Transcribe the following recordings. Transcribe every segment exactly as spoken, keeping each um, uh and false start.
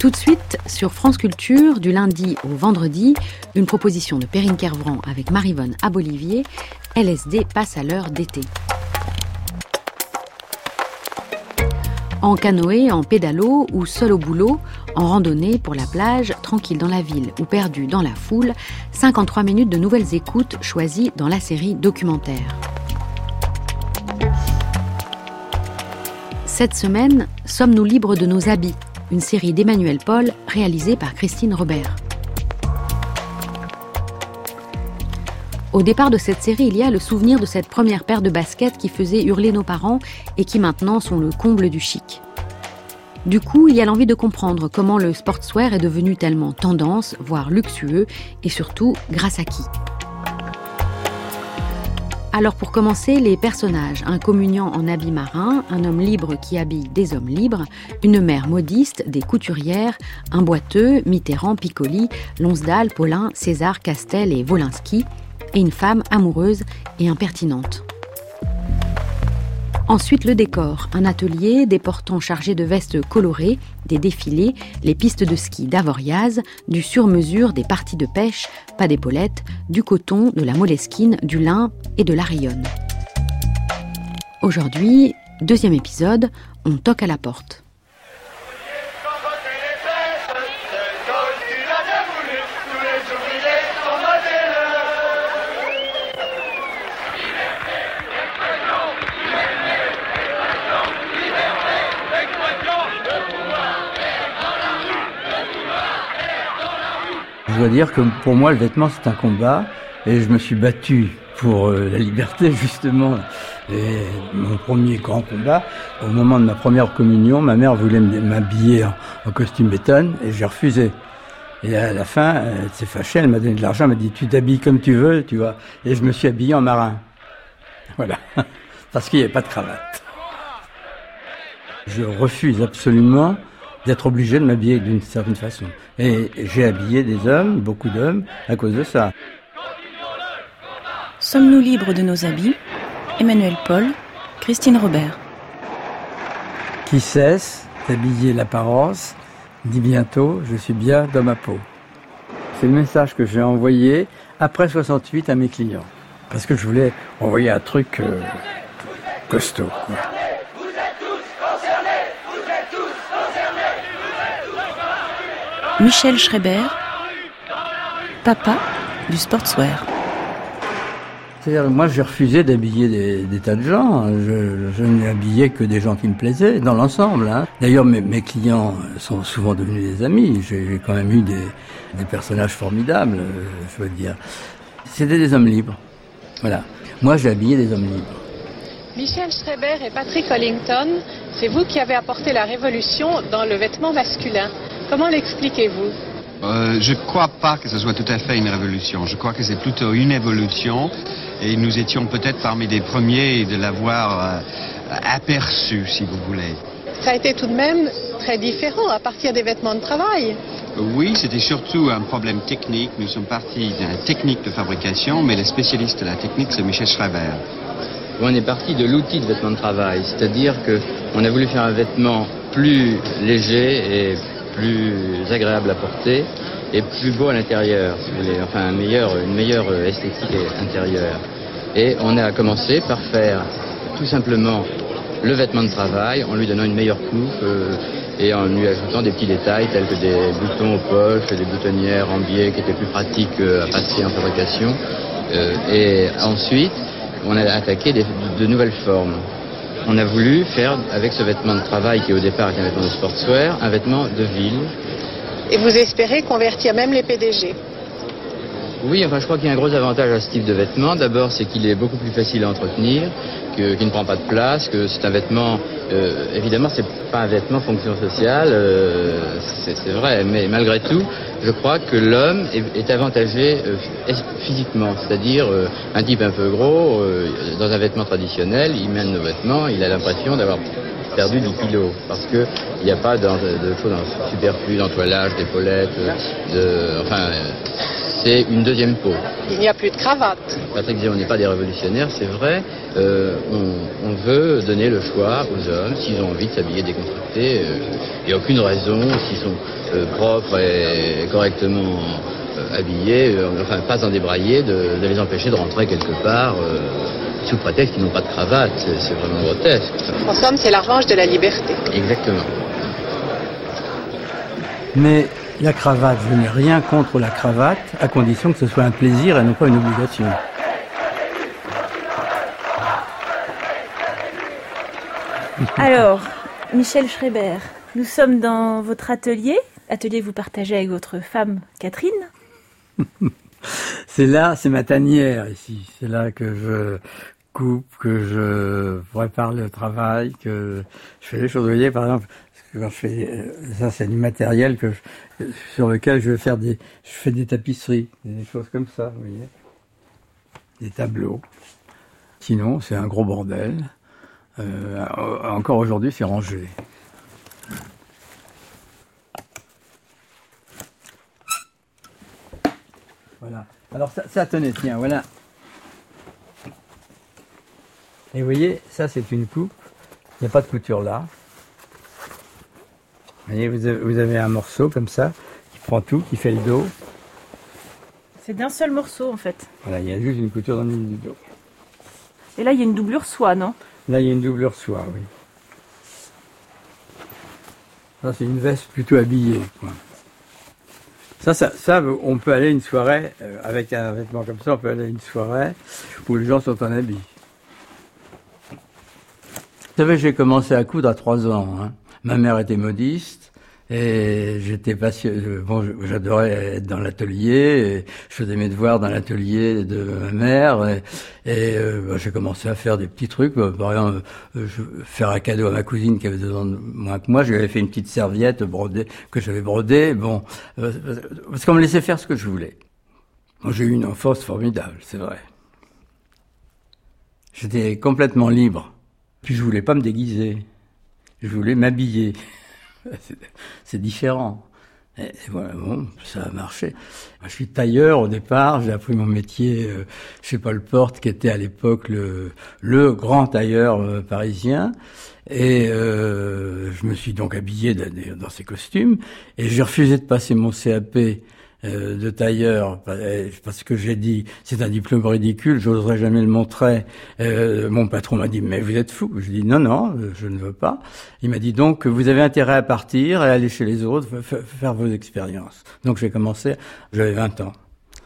Tout de suite, sur France Culture, du lundi au vendredi, une proposition de Perrine Kervran avec Maryvonne Abolivier, L S D passe à l'heure d'été. En canoë, en pédalo ou seul au boulot, en randonnée pour la plage, tranquille dans la ville ou perdu dans la foule, cinquante-trois minutes de nouvelles écoutes choisies dans la série documentaire. Cette semaine, Sommes-nous libres de nos habits ? Une série d'Emmanuel Paul réalisée par Christine Robert. Au départ de cette série, il y a le souvenir de cette première paire de baskets qui faisait hurler nos parents et qui maintenant sont le comble du chic. Du coup, il y a l'envie de comprendre comment le sportswear est devenu tellement tendance, voire luxueux, et surtout, grâce à qui ? Alors pour commencer, les personnages, un communiant en habits marins, un homme libre qui habille des hommes libres, une mère modiste, des couturières, un boiteux, Mitterrand, Piccoli, Lonsdal, Paulin, César, Castel et Wolinski, et une femme amoureuse et impertinente. Ensuite, le décor, un atelier, des portants chargés de vestes colorées, des défilés, les pistes de ski d'Avoriaz, du sur-mesure, des parties de pêche, pas d'épaulettes, du coton, de la moleskine, du lin et de la rayonne. Aujourd'hui, deuxième épisode, on toque à la porte. Je dois dire que pour moi, le vêtement, c'est un combat. Et je me suis battu pour euh, la liberté, justement. Et mon premier grand combat, au moment de ma première communion, ma mère voulait m'habiller en, en costume béton et j'ai refusé. Et à la fin, elle s'est fâchée, elle m'a donné de l'argent, elle m'a dit « tu t'habilles comme tu veux », tu vois. Et je me suis habillé en marin. Voilà. Parce qu'il n'y avait pas de cravate. Je refuse absolument d'être obligé de m'habiller d'une certaine façon. Et j'ai habillé des hommes, beaucoup d'hommes, à cause de ça. Sommes-nous libres de nos habits ? Emmanuel Paul, Christine Robert. Qui cesse d'habiller l'apparence, dit bientôt, je suis bien dans ma peau. C'est le message que j'ai envoyé après soixante-huit à mes clients. Parce que je voulais envoyer un truc euh, costaud, quoi. Michel Schreiber, papa du sportswear. C'est-à-dire, moi, j'ai refusé d'habiller des, des tas de gens. Je, je n'ai habillé que des gens qui me plaisaient, dans l'ensemble. Hein. D'ailleurs, mes, mes clients sont souvent devenus des amis. J'ai, j'ai quand même eu des, des personnages formidables, je veux dire. C'était des hommes libres. Voilà. Moi, j'ai habillé des hommes libres. Michel Schreiber et Patrick Hollington, c'est vous qui avez apporté la révolution dans le vêtement masculin. Comment l'expliquez-vous ? euh, Je ne crois pas que ce soit tout à fait une révolution. Je crois que c'est plutôt une évolution. Et nous étions peut-être parmi les premiers de l'avoir euh, aperçu, si vous voulez. Ça a été tout de même très différent à partir des vêtements de travail. Oui, c'était surtout un problème technique. Nous sommes partis de la technique de fabrication, mais le spécialiste de la technique, c'est Michel Schreiber. On est parti de l'outil de vêtement de travail, c'est-à-dire qu'on a voulu faire un vêtement plus léger et plus agréable à porter et plus beau à l'intérieur, si vous voulez, enfin un meilleur, une meilleure esthétique intérieure. Et on a commencé par faire tout simplement le vêtement de travail en lui donnant une meilleure coupe euh, et en lui ajoutant des petits détails tels que des boutons aux poches, des boutonnières en biais qui étaient plus pratiques à passer en fabrication. Euh, et ensuite, on a attaqué des, de nouvelles formes. On a voulu faire, avec ce vêtement de travail qui au départ est un vêtement de sportswear, un vêtement de ville. Et vous espérez convertir même les P D G ? Oui, enfin je crois qu'il y a un gros avantage à ce type de vêtement. D'abord, c'est qu'il est beaucoup plus facile à entretenir, que, qu'il ne prend pas de place, que c'est un vêtement... Euh, évidemment, c'est pas un vêtement fonction sociale, euh, c'est, c'est vrai, mais malgré tout, je crois que l'homme est, est avantagé euh, physiquement. C'est-à-dire, euh, un type un peu gros, euh, dans un vêtement traditionnel, il mène nos vêtements, il a l'impression d'avoir perdu dix kilos, parce qu'il n'y a pas de, de choses superflues, d'entoilage, d'épaulettes, de, enfin... Euh, c'est une deuxième peau. Il n'y a plus de cravate. Patrick disait on n'est pas des révolutionnaires, c'est vrai. Euh, on, on veut donner le choix aux hommes s'ils ont envie de s'habiller décontracté. Il n'y a aucune raison, s'ils sont euh, propres et correctement euh, habillés, euh, enfin pas en débraillé, de, de les empêcher de rentrer quelque part euh, sous prétexte qu'ils n'ont pas de cravate. C'est, c'est vraiment grotesque. En somme, c'est la revanche de la liberté. Exactement. Mais la cravate, je n'ai rien contre la cravate, à condition que ce soit un plaisir et non pas une obligation. Alors, Michel Schreber, nous sommes dans votre atelier, atelier que vous partagez avec votre femme Catherine. C'est là, c'est ma tanière ici, c'est là que je coupe, que je prépare le travail, que je fais les choses. Vous voyez, par exemple, quand je fais, ça c'est du matériel que je, sur lequel je vais faire des, je fais des tapisseries, des choses comme ça, vous voyez, des tableaux. Sinon, c'est un gros bordel. Euh, encore aujourd'hui, c'est rangé. Voilà. Alors ça, ça tenez, tiens, voilà. Et vous voyez, ça c'est une coupe. Il n'y a pas de couture là. Vous voyez, vous avez, vous avez un morceau comme ça, qui prend tout, qui fait le dos. C'est d'un seul morceau en fait. Voilà, il y a juste une couture dans le milieu du dos. Et là, il y a une doublure soie, non? Là, il y a une doublure soie, oui. Ça, c'est une veste plutôt habillée, quoi. Ça, ça, ça, on peut aller à une soirée, euh, avec un vêtement comme ça, on peut aller à une soirée où les gens sont en habit. Vous savez, j'ai commencé à coudre à trois ans, hein. Ma mère était modiste et j'étais passionné. Bon, j'adorais être dans l'atelier. Et je faisais mes devoirs dans l'atelier de ma mère et, et euh, bah, j'ai commencé à faire des petits trucs. Par exemple, euh, je, faire un cadeau à ma cousine qui avait deux ans de moins que moi. Je lui avais fait une petite serviette brodée que j'avais brodée. Bon, euh, parce qu'on me laissait faire ce que je voulais. Moi, j'ai eu une enfance formidable, c'est vrai. J'étais complètement libre. Puis je voulais pas me déguiser. Je voulais m'habiller. C'est, c'est différent. Et voilà, bon, ça a marché. Je suis tailleur au départ, j'ai appris mon métier euh, chez Paul Porte, qui était à l'époque le, le grand tailleur euh, parisien. Et euh, je me suis donc habillé dans ces costumes. Et j'ai refusé de passer mon C A P euh, de tailleur parce que j'ai dit c'est un diplôme ridicule, j'oserais jamais le montrer. Euh, mon patron m'a dit mais vous êtes fou. Je dis non non, je ne veux pas. Il m'a dit donc vous avez intérêt à partir et aller chez les autres f- faire vos expériences. Donc j'ai commencé, j'avais vingt ans.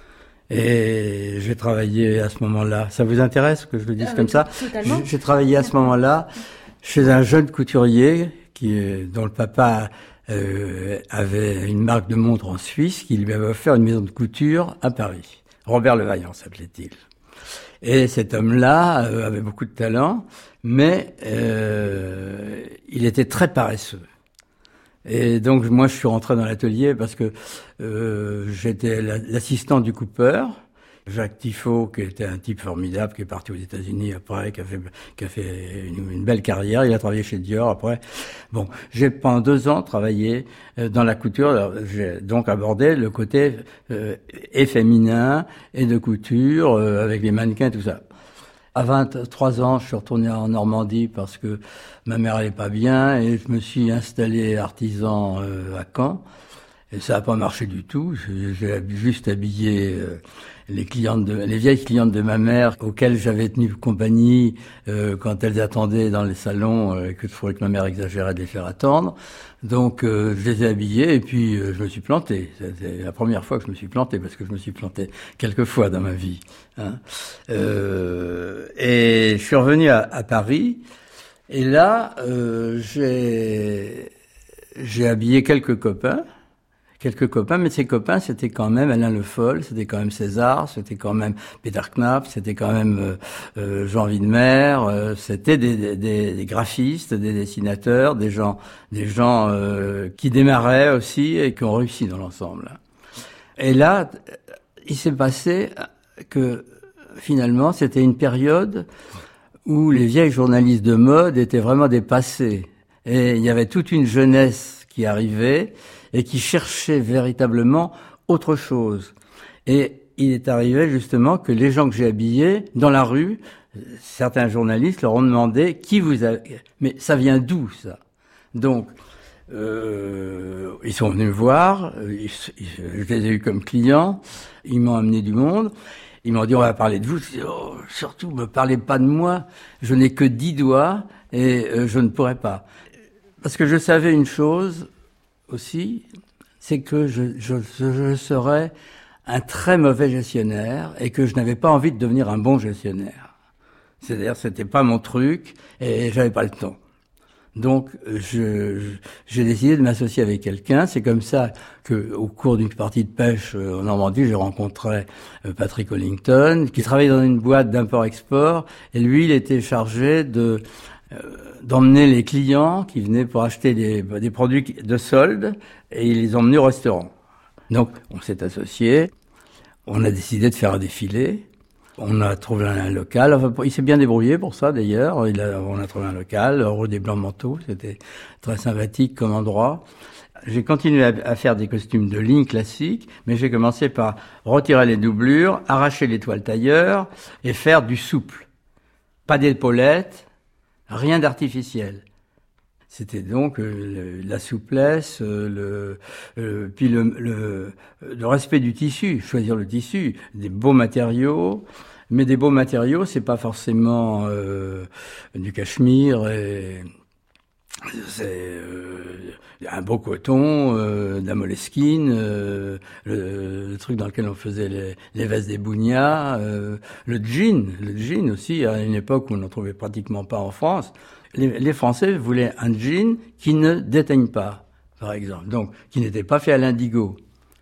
Et j'ai travaillé à ce moment-là. Ça vous intéresse que je le dise ah, comme oui, ça totalement. J'ai travaillé à ce moment-là chez un jeune couturier qui, dont le papa euh, avait une marque de montre en Suisse, qui lui avait offert une maison de couture à Paris. Robert Levaillant s'appelait-il. Et cet homme-là euh, avait beaucoup de talent, mais euh, il était très paresseux. Et donc moi je suis rentré dans l'atelier parce que euh, j'étais l'assistant du coupeur, Jacques Tiffaut, qui était un type formidable, qui est parti aux États-Unis après, qui a fait, qui a fait une, une belle carrière. Il a travaillé chez Dior après. Bon, j'ai pendant deux ans travaillé euh, dans la couture. Alors, j'ai donc abordé le côté euh, et féminin et de couture euh, avec les mannequins et tout ça. À vingt-trois ans, je suis retourné en Normandie parce que ma mère allait pas bien et je me suis installé artisan euh, à Caen. Et ça n'a pas marché du tout. J'ai, j'ai juste habillé euh, les clientes de, les vieilles clientes de ma mère auxquelles j'avais tenu compagnie euh, quand elles attendaient dans les salons euh, que je trouvais que ma mère exagérait de les faire attendre. Donc euh, je les ai habillées et puis euh, je me suis planté. C'était la première fois que je me suis planté parce que je me suis planté quelques fois dans ma vie. Hein. Euh, et je suis revenu à, à Paris et là euh, j'ai j'ai habillé quelques copains. Quelques copains, mais ces copains, c'était quand même Alain Le Foll, c'était quand même César, c'était quand même Peter Knapp, c'était quand même euh, euh, Jean Widmer, euh, c'était des, des, des graphistes, des dessinateurs, des gens, des gens euh, qui démarraient aussi et qui ont réussi dans l'ensemble. Et là, il s'est passé que finalement, c'était une période où les vieilles journalistes de mode étaient vraiment dépassés. Et il y avait toute une jeunesse qui arrivait et qui cherchait véritablement autre chose. Et il est arrivé justement que les gens que j'ai habillés dans la rue, certains journalistes leur ont demandé qui vous a... Mais ça vient d'où ça? Donc, euh, ils sont venus me voir, ils, ils, je les ai eus comme clients, ils m'ont amené du monde, ils m'ont dit on va parler de vous, je dis, oh, surtout me parlez pas de moi, je n'ai que dix doigts et euh, je ne pourrais pas. Parce que je savais une chose aussi, c'est que je, je, je serais un très mauvais gestionnaire et que je n'avais pas envie de devenir un bon gestionnaire. C'est-à-dire, c'était pas mon truc et j'avais pas le temps. Donc, je, je, j'ai décidé de m'associer avec quelqu'un. C'est comme ça que, au cours d'une partie de pêche en Normandie, j'ai rencontré Patrick Hollington, qui travaillait dans une boîte d'import-export. Et lui, il était chargé de euh, d'emmener les clients qui venaient pour acheter des, des produits de solde et ils les emmenait au restaurant. Donc, on s'est associés. On a décidé de faire un défilé. On a trouvé un local. Enfin, il s'est bien débrouillé pour ça, d'ailleurs. Il a, on a trouvé un local, rue des Blancs-Manteaux. C'était très sympathique comme endroit. J'ai continué à, à faire des costumes de ligne classiques, mais j'ai commencé par retirer les doublures, arracher les toiles tailleur et faire du souple. Pas d'épaulettes, rien d'artificiel. C'était donc euh, le, la souplesse, euh, le, euh, puis le, le, le respect du tissu, choisir le tissu, des beaux matériaux, mais des beaux matériaux, c'est pas forcément euh, du cachemire, et c'est euh, un beau coton, euh, de la moleskine, euh, le, le truc dans lequel on faisait les, les vestes des bougnats, euh, le jean, le jean aussi, à une époque où on n'en trouvait pratiquement pas en France. Les, les Français voulaient un jean qui ne déteigne pas, par exemple, donc qui n'était pas fait à l'indigo.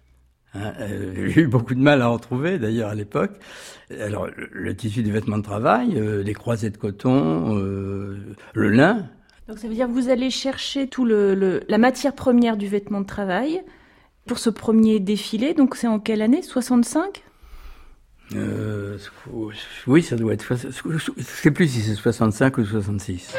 Hein, euh, j'ai eu beaucoup de mal à en trouver, d'ailleurs, à l'époque. Alors, le, le tissu des vêtements de travail, euh, les croisés de coton, euh, le lin. Donc ça veut dire que vous allez chercher tout le, le la matière première du vêtement de travail pour ce premier défilé. Donc c'est en quelle année? soixante-cinq? Euh, oui, ça doit être... Je ne sais plus si c'est soixante-cinq ou soixante-six.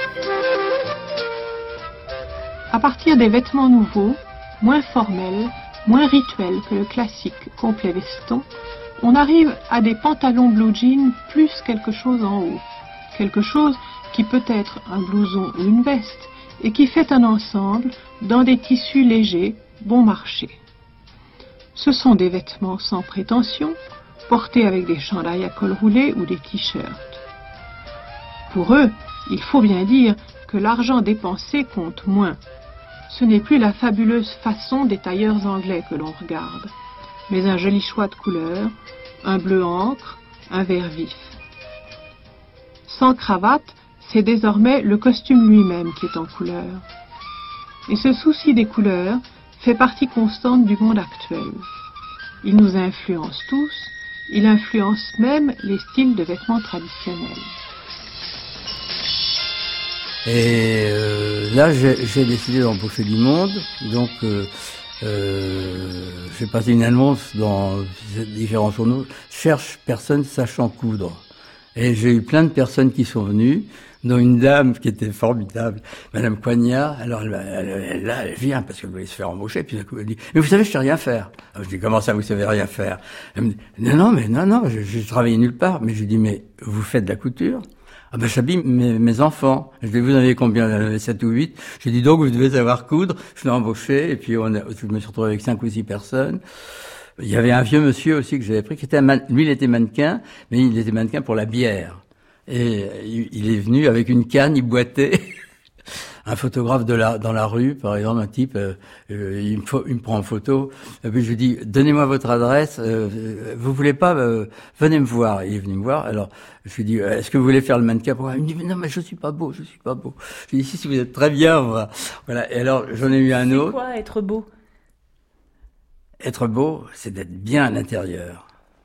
À partir des vêtements nouveaux, moins formels, moins rituels que le classique complet veston, on arrive à des pantalons blue jean plus quelque chose en haut. Quelque chose qui peut être un blouson ou une veste et qui fait un ensemble dans des tissus légers, bon marché. Ce sont des vêtements sans prétention, portés avec des chandails à col roulé ou des t-shirts. Pour eux, il faut bien dire que l'argent dépensé compte moins. Ce n'est plus la fabuleuse façon des tailleurs anglais que l'on regarde, mais un joli choix de couleurs, un bleu encre, un vert vif. Sans cravate, c'est désormais le costume lui-même qui est en couleur. Et ce souci des couleurs fait partie constante du monde actuel. Il nous influence tous. Il influence même les styles de vêtements traditionnels. Et euh, là, j'ai, j'ai décidé d'embaucher du monde. Donc, euh, euh, j'ai passé une annonce dans différents journaux. Cherche personne sachant coudre. Et j'ai eu plein de personnes qui sont venues, dont une dame qui était formidable, Madame Coignard. Alors elle, elle, elle, là, elle vient parce qu'elle voulait se faire embaucher. Puis elle dit « Mais vous savez, je sais rien faire. » Alors je dis « Comment ça, vous savez rien faire ?» Elle me dit « Non, non, mais non, non, je, je travaillais nulle part. » Mais je lui dis « Mais vous faites de la couture ?» Ah ben j'habille mes, mes enfants. Je dis « Vous en avez combien? Sept ou huit ?» Je dis « Donc vous devez savoir coudre. » Je l'ai embauché et puis on a, je me suis retrouvé avec cinq ou six personnes. Il y avait un vieux monsieur aussi que j'avais pris, qui était un man... lui il était mannequin, mais il était mannequin pour la bière. Et il est venu avec une canne, il boitait. Un photographe de la, dans la rue, par exemple, un type, euh, il, me faut, il me prend en photo. Et puis je lui dis, donnez-moi votre adresse. Euh, vous voulez pas, euh, venez me voir. Il est venu me voir. Alors je lui dis, est-ce que vous voulez faire le mannequin pour moi? Il me dit, non mais je suis pas beau, je suis pas beau. Je lui dis, si, si vous êtes très bien, moi. Voilà. Et alors j'en ai eu un autre. C'est quoi être beau? Être beau, c'est d'être bien à l'intérieur.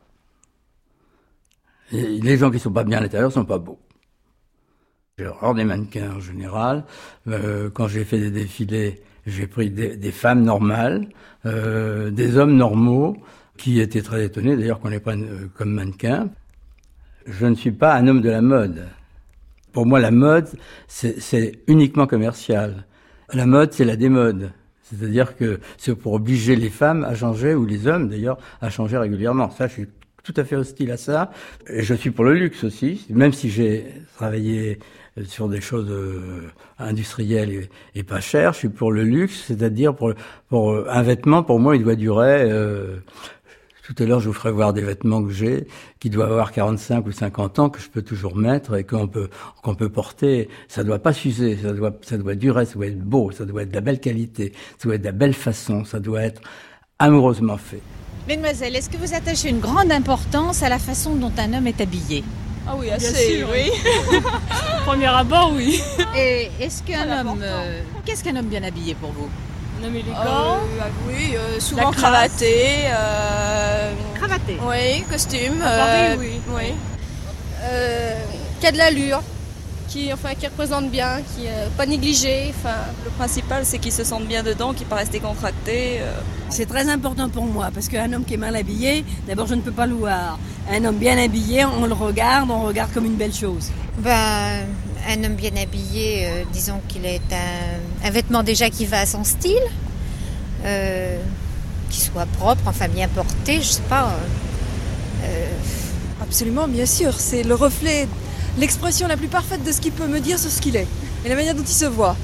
Et les gens qui sont pas bien à l'intérieur sont pas beaux. J'ai horreur des mannequins en général. Euh, quand j'ai fait des défilés, j'ai pris des, des femmes normales, euh, des hommes normaux, qui étaient très étonnés d'ailleurs qu'on les prenne euh, comme mannequins. Je ne suis pas un homme de la mode. Pour moi, la mode, c'est, c'est uniquement commercial. La mode, c'est la démode. C'est-à-dire que c'est pour obliger les femmes à changer, ou les hommes d'ailleurs, à changer régulièrement. Ça, je suis tout à fait hostile à ça. Et je suis pour le luxe aussi, même si j'ai travaillé sur des choses euh, industrielles et, et pas chères. Je suis pour le luxe, c'est-à-dire pour, pour euh, un vêtement, pour moi, il doit durer... Euh, tout à l'heure, je vous ferai voir des vêtements que j'ai, qui doivent avoir quarante-cinq ou cinquante ans, que je peux toujours mettre et qu'on peut qu'on peut porter. Ça doit pas s'user, ça doit ça doit durer, ça doit être beau, ça doit être de la belle qualité, ça doit être de la belle façon, ça doit être amoureusement fait. Mesdemoiselles, est-ce que vous attachez une grande importance à la façon dont un homme est habillé ? Ah oui, assez, sûr, oui. Premier abord, oui. Et est-ce qu'un homme... Euh, qu'est-ce qu'un homme bien habillé pour vous ? Un homme élégant. Euh, oui, euh, souvent cravaté. Euh, cravaté. Oui, costume. Paris, euh, oui. oui. Euh, qui a de l'allure, qui, enfin, qui représente bien, qui n'est pas négligé. Enfin, le principal, c'est qu'ils se sentent bien dedans, qu'ils ne pas rester décontractés. Euh. C'est très important pour moi, parce qu'un homme qui est mal habillé, d'abord je ne peux pas le voir. Un homme bien habillé, on le regarde, on regarde comme une belle chose. Ben, un homme bien habillé, euh, disons qu'il est un, un vêtement déjà qui va à son style, euh, qui soit propre, enfin bien porté, je sais pas. Euh... Absolument, bien sûr, c'est le reflet, l'expression la plus parfaite de ce qu'il peut me dire sur ce qu'il est, et la manière dont il se voit.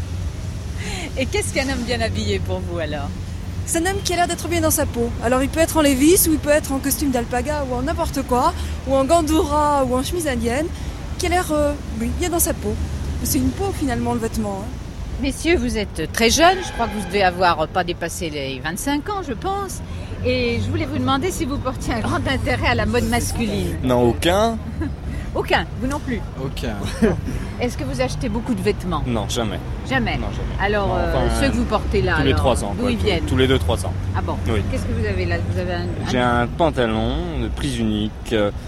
Et qu'est-ce qu'un homme bien habillé pour vous alors ? C'est un homme qui a l'air d'être bien dans sa peau. Alors il peut être en Levi's, ou il peut être en costume d'alpaga, ou en n'importe quoi, ou en gandoura, ou en chemise indienne, qui a l'air euh, oui, bien dans sa peau. C'est une peau finalement le vêtement. Hein. Messieurs, vous êtes très jeunes, je crois que vous devez avoir pas dépassé les vingt-cinq ans, je pense. Et je voulais vous demander si vous portiez un grand intérêt à la mode masculine. Non, aucun. Aucun, vous non plus. Aucun. Est-ce que vous achetez beaucoup de vêtements ? Non, jamais. Jamais. Non, jamais. Alors, non, enfin, euh, ceux que vous portez là, tous les alors, trois ans. d'où Quoi, ils viennent ? Tous les deux, trois ans. Ah bon ? Oui. Qu'est-ce que vous avez là ? Vous avez un, un... J'ai un pantalon de prise unique. Jean ?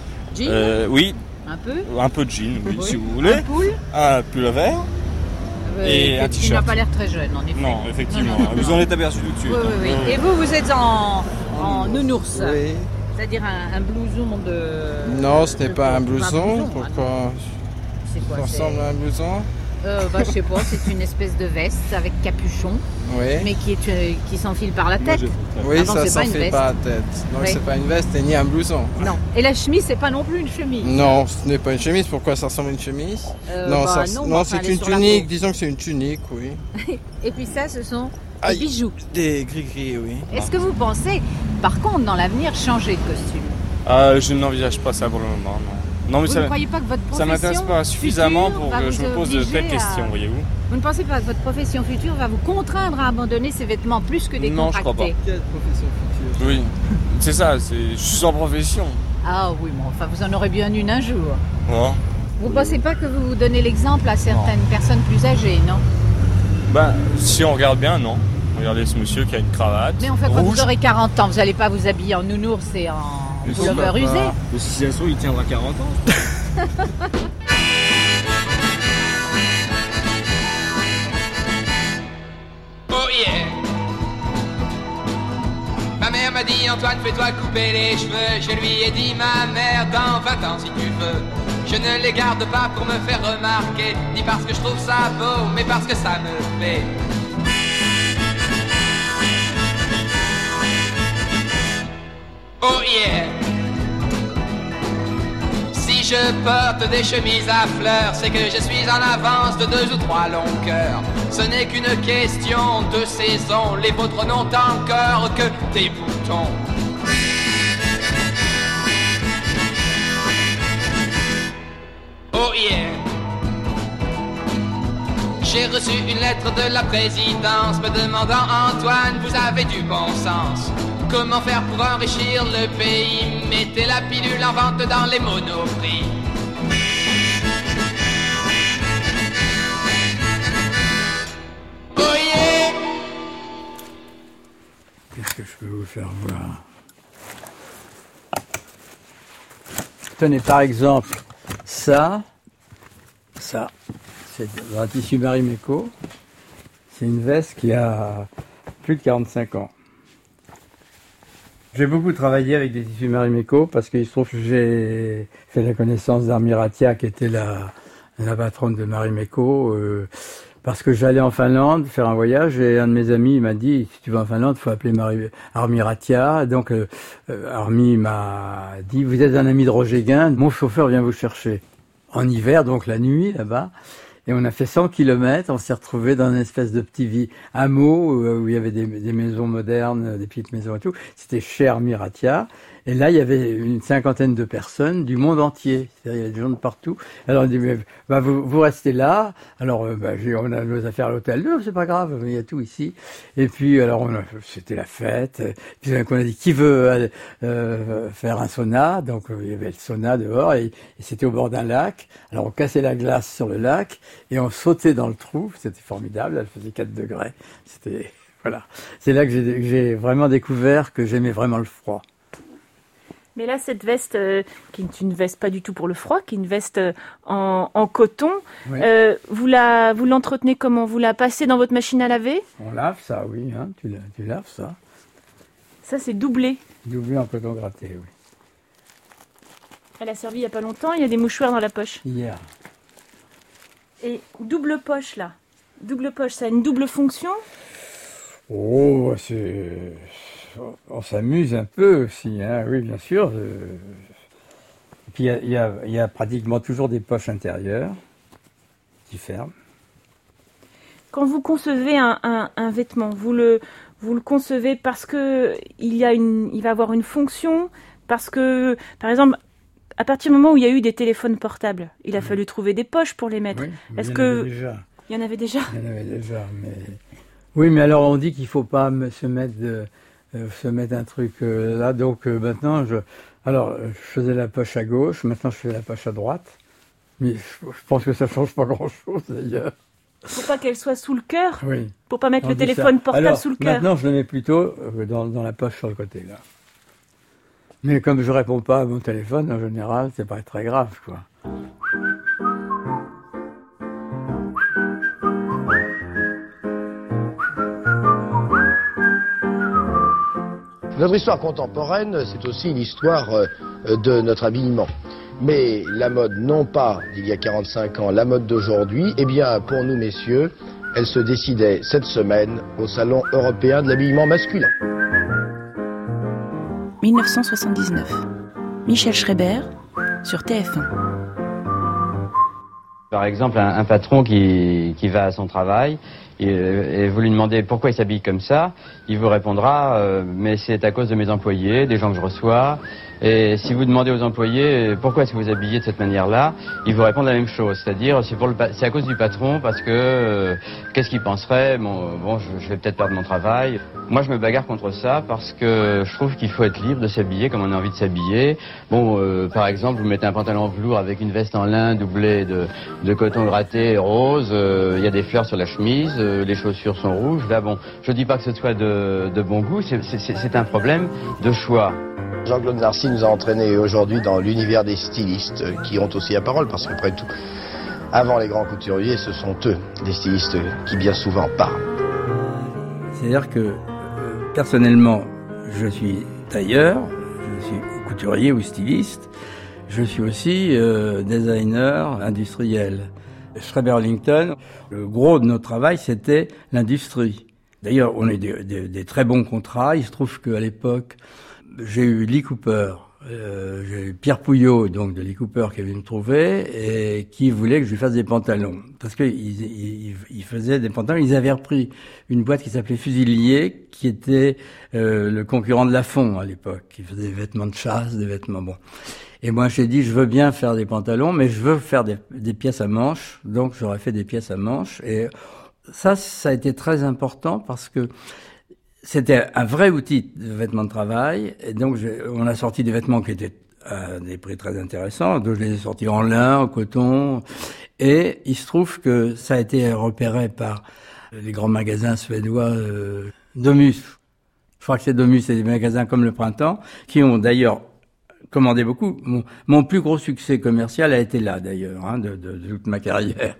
euh, Oui. Un peu ? Un peu de jean, oui, oui. si vous voulez. Un pull ? Un pull vert. Euh, et un t-shirt. Il n'a pas l'air très jeune, en effet. Non, effectivement. Non, non, non, vous non. en êtes aperçu tout de suite. Oui, oui, oui. oui. Et vous, vous êtes en, en nounours ? Oui. C'est-à-dire un, un blouson de... Non, ce n'est de, pas un de, blouson. un blouson Pourquoi hein. C'est quoi, ça ressemble à un blouson euh, bah, je sais pas, c'est une espèce de veste avec capuchon, oui. mais qui, est, euh, qui s'enfile par la tête. Moi, oui, ah non, ça s'enfile par la tête. Donc oui. C'est pas une veste et ni un blouson. Non. Et la chemise, c'est pas non plus une chemise. Non, ce n'est pas une chemise. Pourquoi ça ressemble à une chemise euh, Non, bah, ça, non, non enfin, c'est une tunique. Disons que c'est une tunique, oui. Et puis ça, ce sont Aïe, des bijoux. Des gris-gris, oui. Est-ce que vous pensez, par contre, dans l'avenir, changer de costume ? euh, Je n'envisage pas ça pour le moment, non. Non, mais vous ça, ne croyez pas que votre profession ça m'intéresse pas suffisamment pour que je me pose de telles à... questions, voyez-vous. Vous ne pensez pas que votre profession future va vous contraindre à abandonner ces vêtements plus que décontractés ? Non, je crois pas. Quelle profession future ? Oui, c'est ça, c'est... je suis sans profession. Ah oui, bon, enfin, vous en aurez bien une un jour. Oh. Vous ne pensez pas que vous donnez l'exemple à certaines non. personnes plus âgées, non ? Ben, si on regarde bien, non. Regardez ce monsieur qui a une cravate. Mais en fait, rouge. Quand vous aurez quarante ans, vous n'allez pas vous habiller en nounours et en pullover usé. Mais si c'est un son, il tiendra quarante ans. Oh yeah. Ma mère m'a dit Antoine, fais-toi couper les cheveux. Je lui ai dit ma mère, dans vingt ans si tu veux. Je ne les garde pas pour me faire remarquer, ni parce que je trouve ça beau, mais parce que ça me plaît. Oh yeah. Si je porte des chemises à fleurs, c'est que je suis en avance de deux ou trois longueurs. Ce n'est qu'une question de saison, les vôtres n'ont encore que des boutons. Oh yeah. J'ai reçu une lettre de la présidence me demandant Antoine, vous avez du bon sens. Comment faire pour enrichir le pays? Mettez la pilule en vente dans les monoprix. Oh yeah! Qu'est-ce que je peux vous faire voir? Tenez, par exemple, ça, ça, c'est un tissu Marimekko. C'est une veste qui a plus de quarante-cinq ans. J'ai beaucoup travaillé avec des tissus Marimekko parce qu'il se trouve que j'ai fait la connaissance d'Armiratia qui était la, la patronne de Marimekko. Euh, parce que j'allais en Finlande faire un voyage et un de mes amis m'a dit si tu vas en Finlande, faut appeler Marie, Armi Ratia. Donc euh, Armi m'a dit vous êtes un ami de Roger Guin, mon chauffeur vient vous chercher en hiver, donc la nuit là-bas. Et on a fait cent kilomètres, on s'est retrouvés dans une espèce de petit hameau où il y avait des, des maisons modernes, des petites maisons et tout. C'était chez Armi Ratia. Et là, il y avait une cinquantaine de personnes du monde entier. C'est-à-dire, il y avait des gens de partout. Alors, on dit, mais, bah, vous, vous restez là. Alors, euh, bah, j'ai, on a nos affaires à l'hôtel. Non, c'est pas grave, il y a tout ici. Et puis, alors, on a, c'était la fête. Puis, on a dit, qui veut euh, faire un sauna? Donc, euh, il y avait le sauna dehors et, et c'était au bord d'un lac. Alors, on cassait la glace sur le lac et on sautait dans le trou. C'était formidable. Elle faisait quatre degrés. C'était, voilà. C'est là que j'ai, que j'ai vraiment découvert que j'aimais vraiment le froid. Mais là, cette veste, euh, qui est une veste pas du tout pour le froid, qui est une veste euh, en, en coton, oui. euh, vous la, vous l'entretenez comment? Vous la passez dans votre machine à laver? On lave ça, oui, hein, tu, tu laves ça. Ça, c'est doublé? Doublé en coton gratté, oui. Elle a servi il n'y a pas longtemps, il y a des mouchoirs dans la poche. Hier. Et double poche, là. Double poche, ça a une double fonction? Oh, c'est... On s'amuse un peu aussi, hein, oui, bien sûr. Et puis, il y, y, y a pratiquement toujours des poches intérieures qui ferment. Quand vous concevez un, un, un vêtement, vous le, vous le concevez parce que il, y a une, il va avoir une fonction, parce que, par exemple, à partir du moment où il y a eu des téléphones portables, il a oui. fallu trouver des poches pour les mettre. Oui, Est-ce il y en que... avait déjà. Il y en avait déjà. Il y en avait déjà, mais... Oui, mais alors on dit qu'il ne faut pas se mettre... De... se mettre un truc euh, là, donc euh, maintenant, je, alors je faisais la poche à gauche, maintenant je fais la poche à droite, mais je, je pense que ça change pas grand-chose d'ailleurs. Pour pas qu'elle soit sous le cœur, oui. Pour pas mettre on le téléphone ça. portable alors, sous le cœur. Maintenant, je le mets plutôt euh, dans, dans la poche sur le côté là. Mais comme je réponds pas à mon téléphone, en général, c'est pas très grave, quoi. Notre histoire contemporaine, c'est aussi l'histoire de notre habillement. Mais la mode, non pas d'il y a quarante-cinq ans, la mode d'aujourd'hui, eh bien, pour nous, messieurs, elle se décidait cette semaine au Salon européen de l'habillement masculin. dix-neuf cent soixante-dix-neuf. Michel Schreiber sur T F un. Par exemple, un, un patron qui, qui va à son travail et, et vous lui demandez pourquoi il s'habille comme ça, il vous répondra euh, mais c'est à cause de mes employés, des gens que je reçois. Et si vous demandez aux employés pourquoi est-ce que vous habillez de cette manière-là, ils vous répondent la même chose, c'est-à-dire c'est pour le c'est à cause du patron parce que euh, qu'est-ce qu'il penserait, bon, bon je, je vais peut-être perdre mon travail. Moi je me bagarre contre ça parce que je trouve qu'il faut être libre de s'habiller comme on a envie de s'habiller. Bon, euh, par exemple, vous mettez un pantalon velours avec une veste en lin doublée de, de coton gratté rose, il euh, y a des fleurs sur la chemise, euh, les chaussures sont rouges. Là, bon, je dis pas que ce soit de, de bon goût, c'est, c'est, c'est un problème de choix. Jean-Claude Narcy nous a entraînés aujourd'hui dans l'univers des stylistes qui ont aussi la parole parce qu'après tout, avant les grands couturiers, ce sont eux, des stylistes qui bien souvent parlent. C'est-à-dire que euh, personnellement, je suis tailleur, je suis couturier ou styliste, je suis aussi euh, designer industriel. Schreiber-Ellington, le gros de notre travail, c'était l'industrie. D'ailleurs, on a des, des, des très bons contrats. Il se trouve qu'à l'époque, j'ai eu Lee Cooper, euh, j'ai eu Pierre Pouillot, donc de Lee Cooper, qui est venu me trouver et qui voulait que je lui fasse des pantalons. Parce qu'ils ils, ils faisaient des pantalons. Ils avaient repris une boîte qui s'appelait Fusilier, qui était euh, le concurrent de Lafont à l'époque, qui faisait des vêtements de chasse, des vêtements bon. Et moi, j'ai dit, je veux bien faire des pantalons, mais je veux faire des, des pièces à manches. Donc, j'aurais fait des pièces à manches. Et ça, ça a été très important parce que c'était un vrai outil de vêtements de travail. Et donc, on a sorti des vêtements qui étaient à des prix très intéressants. Donc, je les ai sortis en lin, en coton. Et il se trouve que ça a été repéré par les grands magasins suédois euh, Domus. Je crois que c'est Domus, c'est des magasins comme Le Printemps, qui ont d'ailleurs commandé beaucoup. Mon, mon plus gros succès commercial a été là, d'ailleurs, hein, de, de, de toute ma carrière.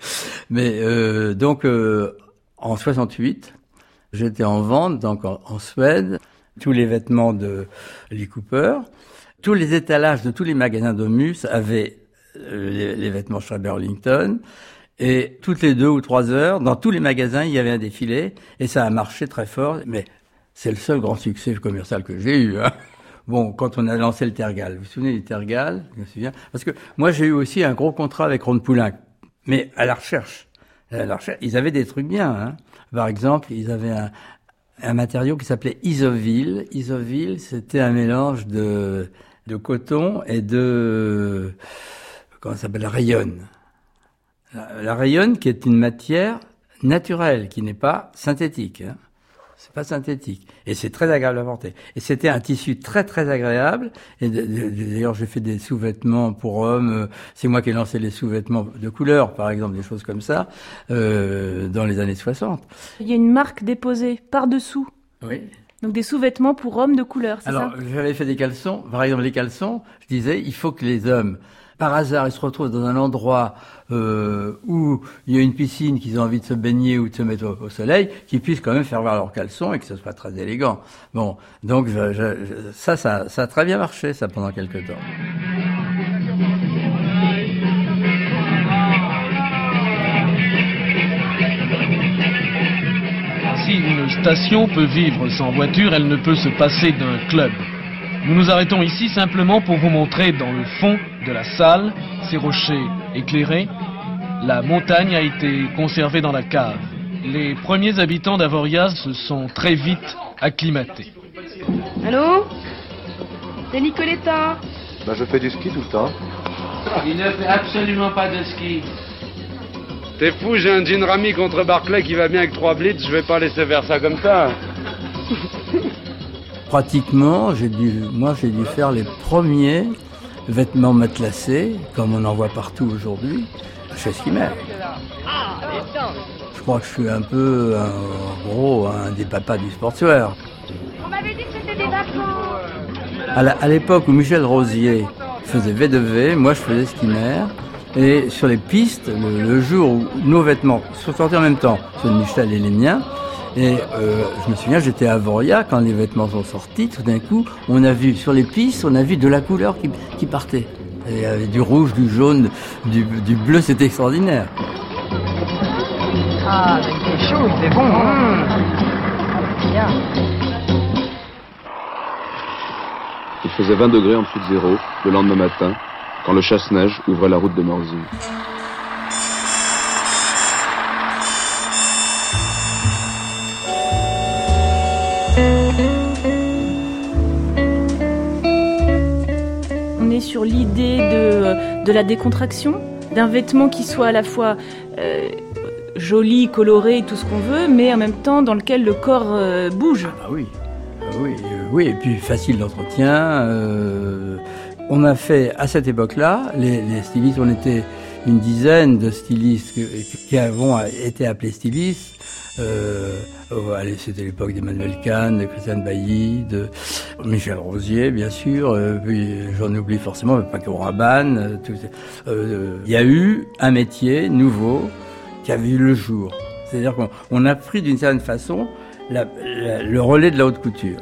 Mais euh, donc, euh, en soixante-huit... j'étais en vente, donc en, en Suède, tous les vêtements de Lee Cooper, tous les étalages de tous les magasins Domus avaient euh, les, les vêtements Schreiber-Ellington, Et toutes les deux ou trois heures, dans tous les magasins, il y avait un défilé. Et ça a marché très fort. Mais c'est le seul grand succès commercial que j'ai eu. Hein. Bon, quand on a lancé le Tergal. Vous vous souvenez du Tergal? Je me souviens. Parce que moi, j'ai eu aussi un gros contrat avec Ron Poulain. Mais à la recherche. À la recherche, ils avaient des trucs bien. Hein. Par exemple, ils avaient un, un matériau qui s'appelait Isovil. Isovil, c'était un mélange de, de coton et de... Comment ça s'appelle? La rayonne. La, la rayonne qui est une matière naturelle, qui n'est pas synthétique. Hein. C'est pas synthétique. Et c'est très agréable à porter. Et c'était un tissu très très agréable. Et d'ailleurs, j'ai fait des sous-vêtements pour hommes. C'est moi qui ai lancé les sous-vêtements de couleur, par exemple, des choses comme ça, euh, dans les années soixante. Il y a une marque déposée par-dessous. Oui. Donc des sous-vêtements pour hommes de couleur, c'est Alors, ça? Alors, j'avais fait des caleçons. Par exemple, les caleçons, je disais, il faut que les hommes, par hasard, ils se retrouvent dans un endroit euh, où il y a une piscine, qu'ils ont envie de se baigner ou de se mettre au, au soleil, qu'ils puissent quand même faire voir leurs caleçons et que ce soit très élégant. Bon, donc je, je, je, ça, ça, ça a très bien marché, ça, pendant quelques temps. Si une station peut vivre sans voiture, elle ne peut se passer d'un club. Nous nous arrêtons ici simplement pour vous montrer dans le fond de la salle, ces rochers éclairés. La montagne a été conservée dans la cave. Les premiers habitants d'Avoria se sont très vite acclimatés. Allô? C'est Nicoletta. Bah je fais du ski tout le temps. Il ne fait absolument pas de ski. T'es fou, j'ai un jean Rami contre Barclay qui va bien avec trois blitz, je vais pas laisser faire ça comme ça. Pratiquement, j'ai dû, moi j'ai dû faire les premiers vêtements matelassés, comme on en voit partout aujourd'hui, chez Skimer. Je crois que je suis un peu, en gros, un des papas du sportswear. On m'avait dit que c'était des vacances. À, la, à l'époque où Michel Rosier faisait V deux V, moi je faisais Skimer. Et sur les pistes, le, le jour où nos vêtements sont sortis en même temps, ceux de Michel et les miens, et euh, je me souviens, j'étais à Avoria quand les vêtements sont sortis. Tout d'un coup, on a vu sur les pistes, on a vu de la couleur qui, qui partait. Et il y avait du rouge, du jaune, du, du bleu, c'était extraordinaire. Ah, c'est chaud, c'est bon. Mmh. Bien. Il faisait vingt degrés en dessous de zéro le lendemain matin, quand le chasse-neige ouvrait la route de Morzine. On est sur l'idée de, de la décontraction, d'un vêtement qui soit à la fois euh, joli, coloré, tout ce qu'on veut, mais en même temps dans lequel le corps euh, bouge. Ah oui, ah oui, euh, oui, et puis facile d'entretien. Euh, on a fait, à cette époque-là, les, les stylistes, on était une dizaine de stylistes qui, qui avons été appelés stylistes. Euh, oh, allez, c'était l'époque d'Emmanuel Kahn, de Christiane Bailly, de Michel Rosier, bien sûr, euh, puis j'en oublie forcément, Paco Rabanne. Euh, tout, euh, il y a eu un métier nouveau qui a vu le jour. C'est-à-dire qu'on on a pris d'une certaine façon la, la, le relais de la haute couture.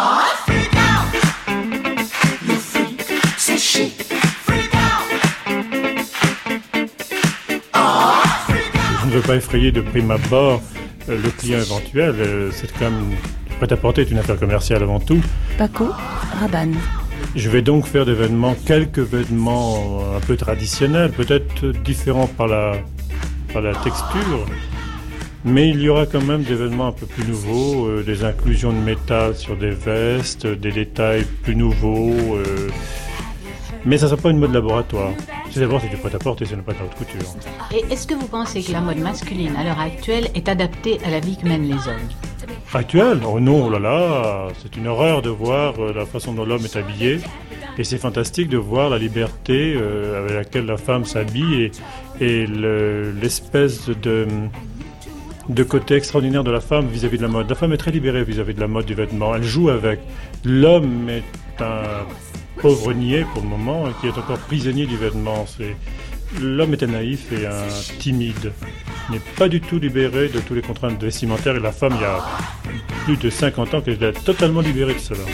Je ne veux pas effrayer de prime abord le client éventuel. C'est quand même, prêt-à-porter est une affaire commerciale avant tout. Paco Rabanne. Je vais donc faire des vêtements, quelques vêtements un peu traditionnels, peut-être différents par la, par la texture, mais il y aura quand même des vêtements un peu plus nouveaux, euh, des inclusions de métal sur des vestes, des détails plus nouveaux, euh, mais ça ne sera pas une mode laboratoire. C'est d'abord, c'est du prêt-à-porter, ce n'est pas de la haute couture. Et est-ce que vous pensez que la mode masculine, à l'heure actuelle, est adaptée à la vie que mènent les hommes? Actuelle? Oh non, oh là là, c'est une horreur de voir euh, la façon dont l'homme est habillé. Et c'est fantastique de voir la liberté euh, avec laquelle la femme s'habille et, et le, l'espèce de, de côté extraordinaire de la femme vis-à-vis de la mode. La femme est très libérée vis-à-vis de la mode du vêtement. Elle joue avec. L'homme est un pauvre niais pour le moment, qui est encore prisonnier du vêtement. C'est... L'homme était naïf et un timide. Il n'est pas du tout libéré de toutes les contraintes vestimentaires. Et la femme, il y a plus de cinquante ans, qu'elle est totalement libérée de cela.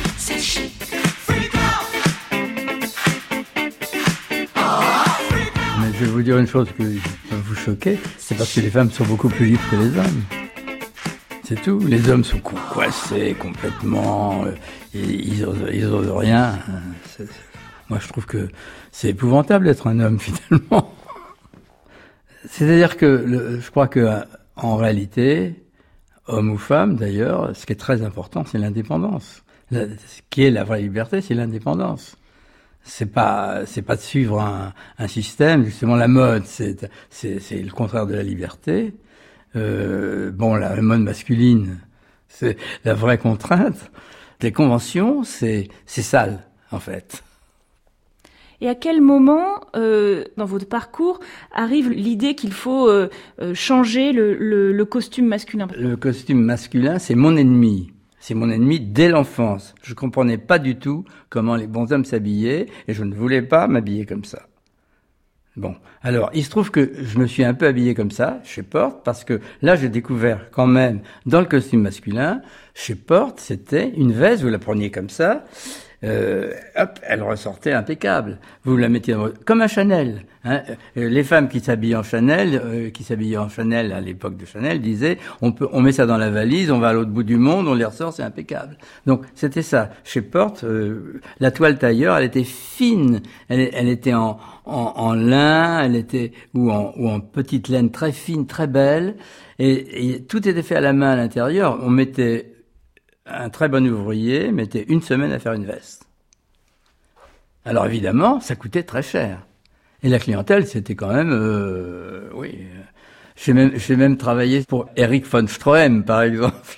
Mais je vais vous dire une chose que vous choquez, c'est parce que les femmes sont beaucoup plus libres que les hommes. C'est tout. Les hommes sont coincés complètement, euh, ils osent, ils osent rien. C'est, moi, je trouve que c'est épouvantable d'être un homme, finalement. C'est-à-dire que le, je crois que en réalité, homme ou femme d'ailleurs, ce qui est très important, c'est l'indépendance. La, ce qui est la vraie liberté, c'est l'indépendance. C'est pas, c'est pas de suivre un, un système. Justement, la mode, c'est, c'est, c'est le contraire de la liberté. Euh, bon, la, la mode masculine, c'est la vraie contrainte. Les conventions, c'est, c'est sale, en fait. Et à quel moment, euh, dans votre parcours, arrive l'idée qu'il faut euh, changer le, le, le costume masculin ? Le costume masculin, c'est mon ennemi. C'est mon ennemi dès l'enfance. Je comprenais pas du tout comment les bons hommes s'habillaient et je ne voulais pas m'habiller comme ça. Bon, alors il se trouve que je me suis un peu habillé comme ça chez Porte parce que là j'ai découvert quand même dans le costume masculin, chez Porte, c'était une veste, vous la preniez comme ça. Euh, hop, elle ressortait impeccable. Vous la mettiez dans votre... comme un Chanel. Hein. Les femmes qui s'habillent en Chanel, euh, qui s'habillaient en Chanel à l'époque de Chanel, disaient on peut, on met ça dans la valise, on va à l'autre bout du monde, on les ressort, c'est impeccable. Donc c'était ça. Chez Porte, euh, la toile tailleur, elle était fine, elle, elle était en, en, en lin, elle était ou en, ou en petite laine très fine, très belle, et, et tout était fait à la main à l'intérieur. On mettait un très bon ouvrier mettait une semaine à faire une veste. Alors évidemment, ça coûtait très cher. Et la clientèle, c'était quand même... Euh, oui, j'ai même, j'ai même travaillé pour Erich von Stroheim, par exemple.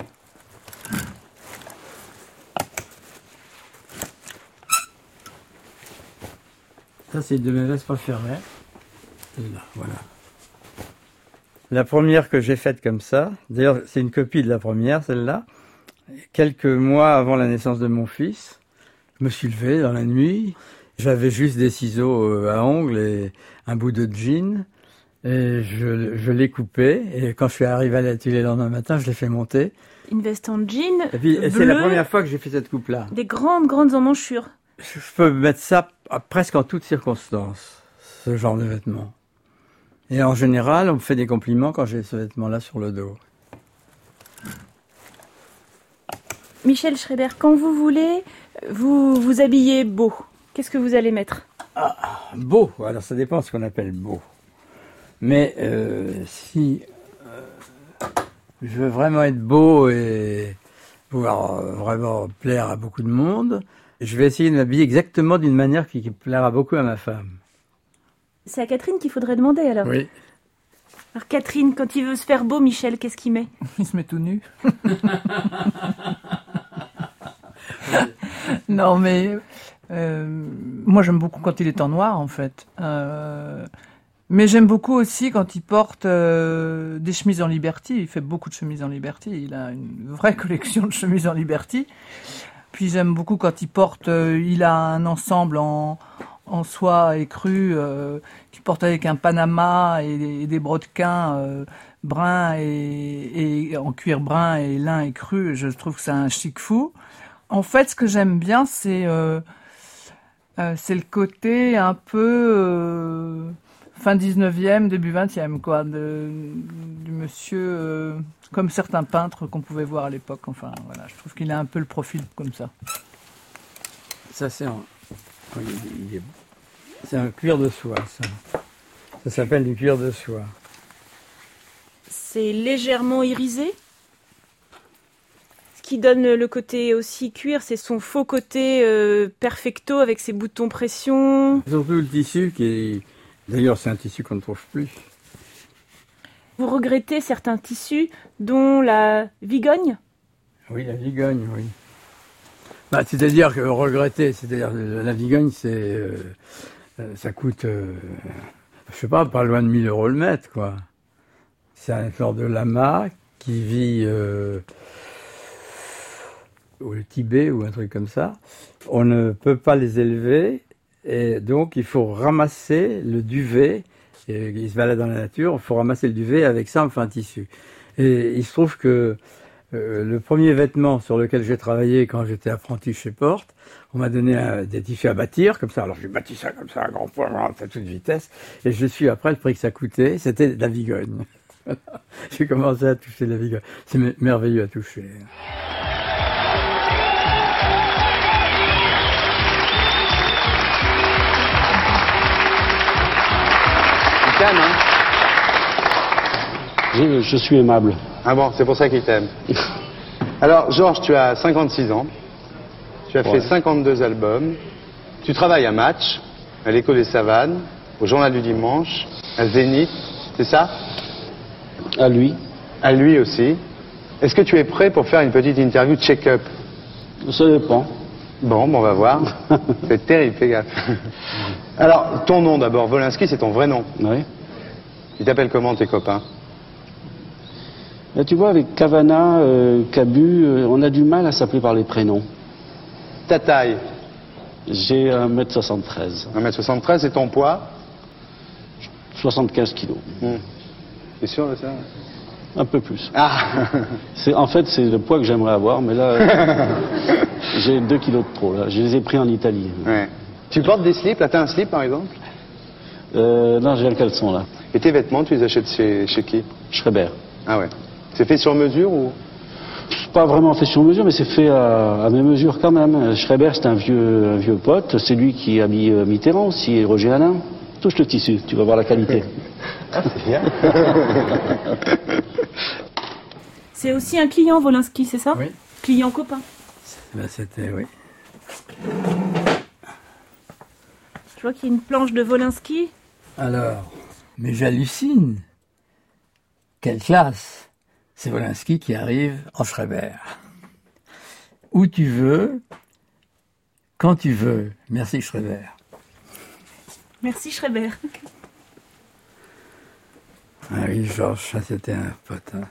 Ça, c'est de mes vestes préférées. Celle-là, voilà. La première que j'ai faite comme ça, d'ailleurs, c'est une copie de la première, celle-là. Quelques mois avant la naissance de mon fils, je me suis levé dans la nuit. J'avais juste des ciseaux à ongles et un bout de jean. Et je, je l'ai coupé. Et quand je suis arrivé à l'atelier le lendemain matin, je l'ai fait monter. Une veste en jean. Et puis, bleu, c'est la première fois que j'ai fait cette coupe-là. Des grandes, grandes emmanchures. Je peux mettre ça presque en toutes circonstances, ce genre de vêtements. Et en général, on me fait des compliments quand j'ai ce vêtement-là sur le dos. Michel Schreber, quand vous voulez vous vous habiller beau, qu'est-ce que vous allez mettre ? Ah, beau, alors ça dépend de ce qu'on appelle beau. Mais euh, si euh, je veux vraiment être beau et pouvoir euh, vraiment plaire à beaucoup de monde, je vais essayer de m'habiller exactement d'une manière qui, qui plaira beaucoup à ma femme. C'est à Catherine qu'il faudrait demander alors. Oui. Alors Catherine, quand il veut se faire beau, Michel, qu'est-ce qu'il met ? Il se met tout nu. Non mais euh, moi j'aime beaucoup quand il est en noir en fait. Euh, mais j'aime beaucoup aussi quand il porte euh, des chemises en Liberty. Il fait beaucoup de chemises en Liberty. Il a une vraie collection de chemises en Liberty. Puis j'aime beaucoup quand il porte, euh, il a un ensemble en, en soie écrue euh, qu'il porte avec un panama et, et des brodequins euh, bruns et, et en cuir brun et lin écru. Je trouve que c'est un chic fou. En fait, ce que j'aime bien, c'est euh, euh, c'est le côté un peu euh, fin dix-neuvième, début vingtième, quoi, de, du monsieur, euh, comme certains peintres qu'on pouvait voir à l'époque. Enfin, voilà, je trouve qu'il a un peu le profil comme ça. Ça, c'est un, c'est un cuir de soie, ça. Ça s'appelle du cuir de soie. C'est légèrement irisé ? Qui donne le côté aussi cuir, c'est son faux côté euh, perfecto avec ses boutons pression. Surtout le tissu qui est... D'ailleurs, c'est un tissu qu'on ne trouve plus. Vous regrettez certains tissus, dont la vigogne ? Oui, la vigogne, oui. Bah, c'est-à-dire que regretter, c'est-à-dire la vigogne, c'est... Euh, ça coûte, euh, je sais pas, pas loin de mille euros le mètre, quoi. C'est un genre de lama qui vit... Euh, ou le Tibet ou un truc comme ça, on ne peut pas les élever et donc il faut ramasser le duvet, et ils se baladent dans la nature, il faut ramasser le duvet, avec ça on fait un tissu. Et il se trouve que euh, le premier vêtement sur lequel j'ai travaillé quand j'étais apprenti chez Porte, on m'a donné un, des tissus à bâtir, comme ça. Alors j'ai bâti ça comme ça, à grand point, à toute vitesse. Et je suis après, le prix que ça coûtait, c'était de la vigogne. J'ai commencé à toucher de la vigogne. C'est merveilleux à toucher. Il t'aime, hein? Je, je suis aimable. Ah bon, c'est pour ça qu'il t'aime. Alors, Georges, tu as cinquante-six ans. Tu as Ouais. fait cinquante-deux albums. Tu travailles à Match, à l'Écho des Savanes, au Journal du Dimanche, à Zénith, c'est ça? À lui. À lui aussi. Est-ce que tu es prêt pour faire une petite interview de check-up? Ça dépend. Bon, bon, on va voir. C'est terrible, fais gaffe. Alors, ton nom d'abord, Wolinski, c'est ton vrai nom. Oui. Ils t'appellent comment tes copains? Là, tu vois, avec Cavana, euh, Cabu, euh, on a du mal à s'appeler par les prénoms. Ta taille? J'ai un mètre soixante-treize. un mètre soixante-treize et ton poids? soixante-quinze kilos. Hmm. T'es sûr de ça? Un peu plus. Ah. C'est, en fait, c'est le poids que j'aimerais avoir, mais là, euh, j'ai deux kilos de trop. Là. Je les ai pris en Italie. Ouais. Tu portes des slips? Là, t'as un slip, par exemple? Euh, non, j'ai un caleçon, là. Et tes vêtements, tu les achètes chez, chez qui? Schreiber. Ah ouais. C'est fait sur mesure ou? C'est pas vraiment fait sur mesure, mais c'est fait à, à mes mesures quand même. Schreiber, c'est un vieux, un vieux pote. C'est lui qui a mis euh, Mitterrand aussi, et Roger Hanin. Touche le tissu, tu vas voir la qualité. Ah, c'est bien. C'est aussi un client, Wolinski, c'est ça? Oui. Client copain. Ben, c'était, oui. Je vois qu'il y a une planche de Wolinski. Alors, mais j'hallucine. Quelle classe! C'est Wolinski qui arrive en Schreiber. Où tu veux, quand tu veux. Merci Schreiber. Merci Schreiber. Ah oui, Georges, ça c'était un pote. Hein.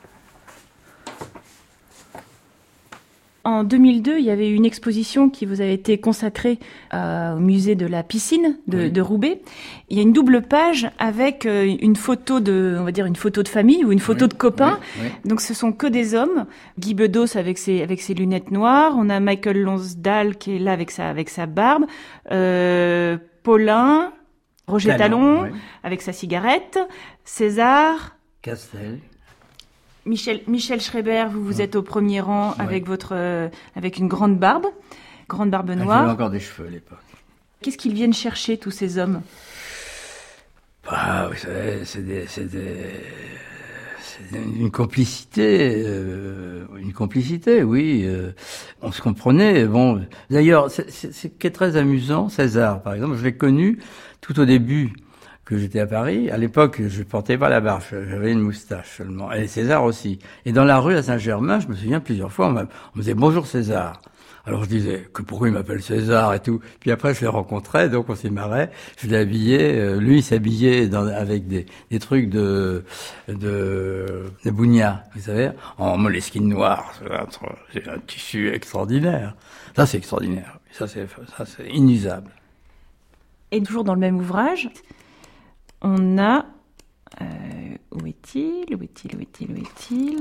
En deux mille deux, il y avait une exposition qui vous avait été consacrée euh, au musée de la piscine de, Oui. de Roubaix. Il y a une double page avec euh, une photo de, on va dire une photo de famille ou une photo Oui, de copains. oui, oui. Donc ce sont que des hommes. Guy Bedos avec ses avec ses lunettes noires. On a Michael Lonsdale qui est là avec sa avec sa barbe. Euh, Paulin, Roger Talon, Talon oui. avec sa cigarette. César. Castel. Michel, Michel Schreiber, vous vous êtes au premier rang Ouais. avec votre, euh, avec une grande barbe, grande barbe Ah, J'avais noire. encore des cheveux à l'époque. Qu'est-ce qu'ils viennent chercher, tous ces hommes? Bah, vous savez, c'est des, c'est des, c'est une complicité, euh, une complicité, oui. Euh, on se comprenait. Bon, d'ailleurs, c'est, c'est, ce qui est très amusant, César, par exemple, je l'ai connu tout au début que j'étais à Paris. À l'époque, je portais pas la barbe, j'avais une moustache seulement. Et César aussi. Et dans la rue à Saint-Germain, je me souviens plusieurs fois, on, m'a, on me disait bonjour César. Alors je disais que pourquoi il m'appelle César et tout. Puis après je l'ai rencontré, donc on s'est marré. Je l'ai habillé. Euh, lui il s'habillait dans, avec des, des trucs de de de bougna, vous savez, en moleskine noire. C'est un, c'est un tissu extraordinaire. Ça c'est extraordinaire. Ça c'est ça c'est inusable. Et toujours dans le même ouvrage, on a euh, où est-il Où est-il Où est-il Où est-il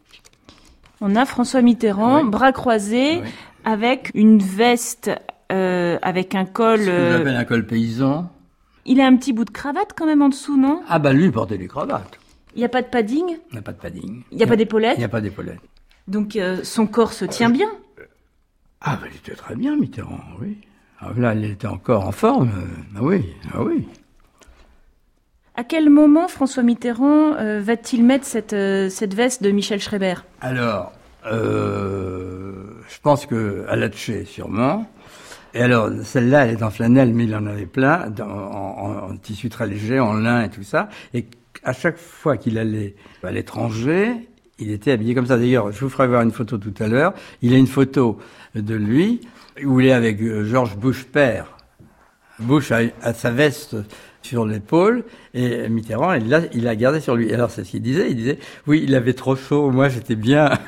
On a François Mitterrand, Oui. bras croisés, Oui. avec une veste euh, avec un col. Ce que euh, j'appelle un col paysan. Il a un petit bout de cravate quand même en dessous, non? Ah bah lui il portait des cravates. Il n'y a pas de padding? Il n'y a pas de padding. Il n'y a pas d'épaulettes? Il n'y a pas d'épaulettes. Donc euh, son corps se tient bien. Ah bah il était très bien Mitterrand, oui. Ah, là il était encore en forme. Ah oui, ah oui. À quel moment François Mitterrand euh, va-t-il mettre cette, euh, cette veste de Michel Schreiber? Alors, euh, je pense que à Latché, sûrement. Et alors, celle-là, elle est en flanelle, mais il en avait plein, dans, en, en, en tissu très léger, en lin et tout ça. Et à chaque fois qu'il allait à l'étranger, il était habillé comme ça. D'ailleurs, je vous ferai voir une photo tout à l'heure. Il a une photo de lui où il est avec George Bush père. Bush a, a sa veste sur l'épaule et Mitterrand, il l'a, il l'a gardé sur lui. Alors, c'est ce qu'il disait. Il disait, oui, il avait trop chaud, moi j'étais bien.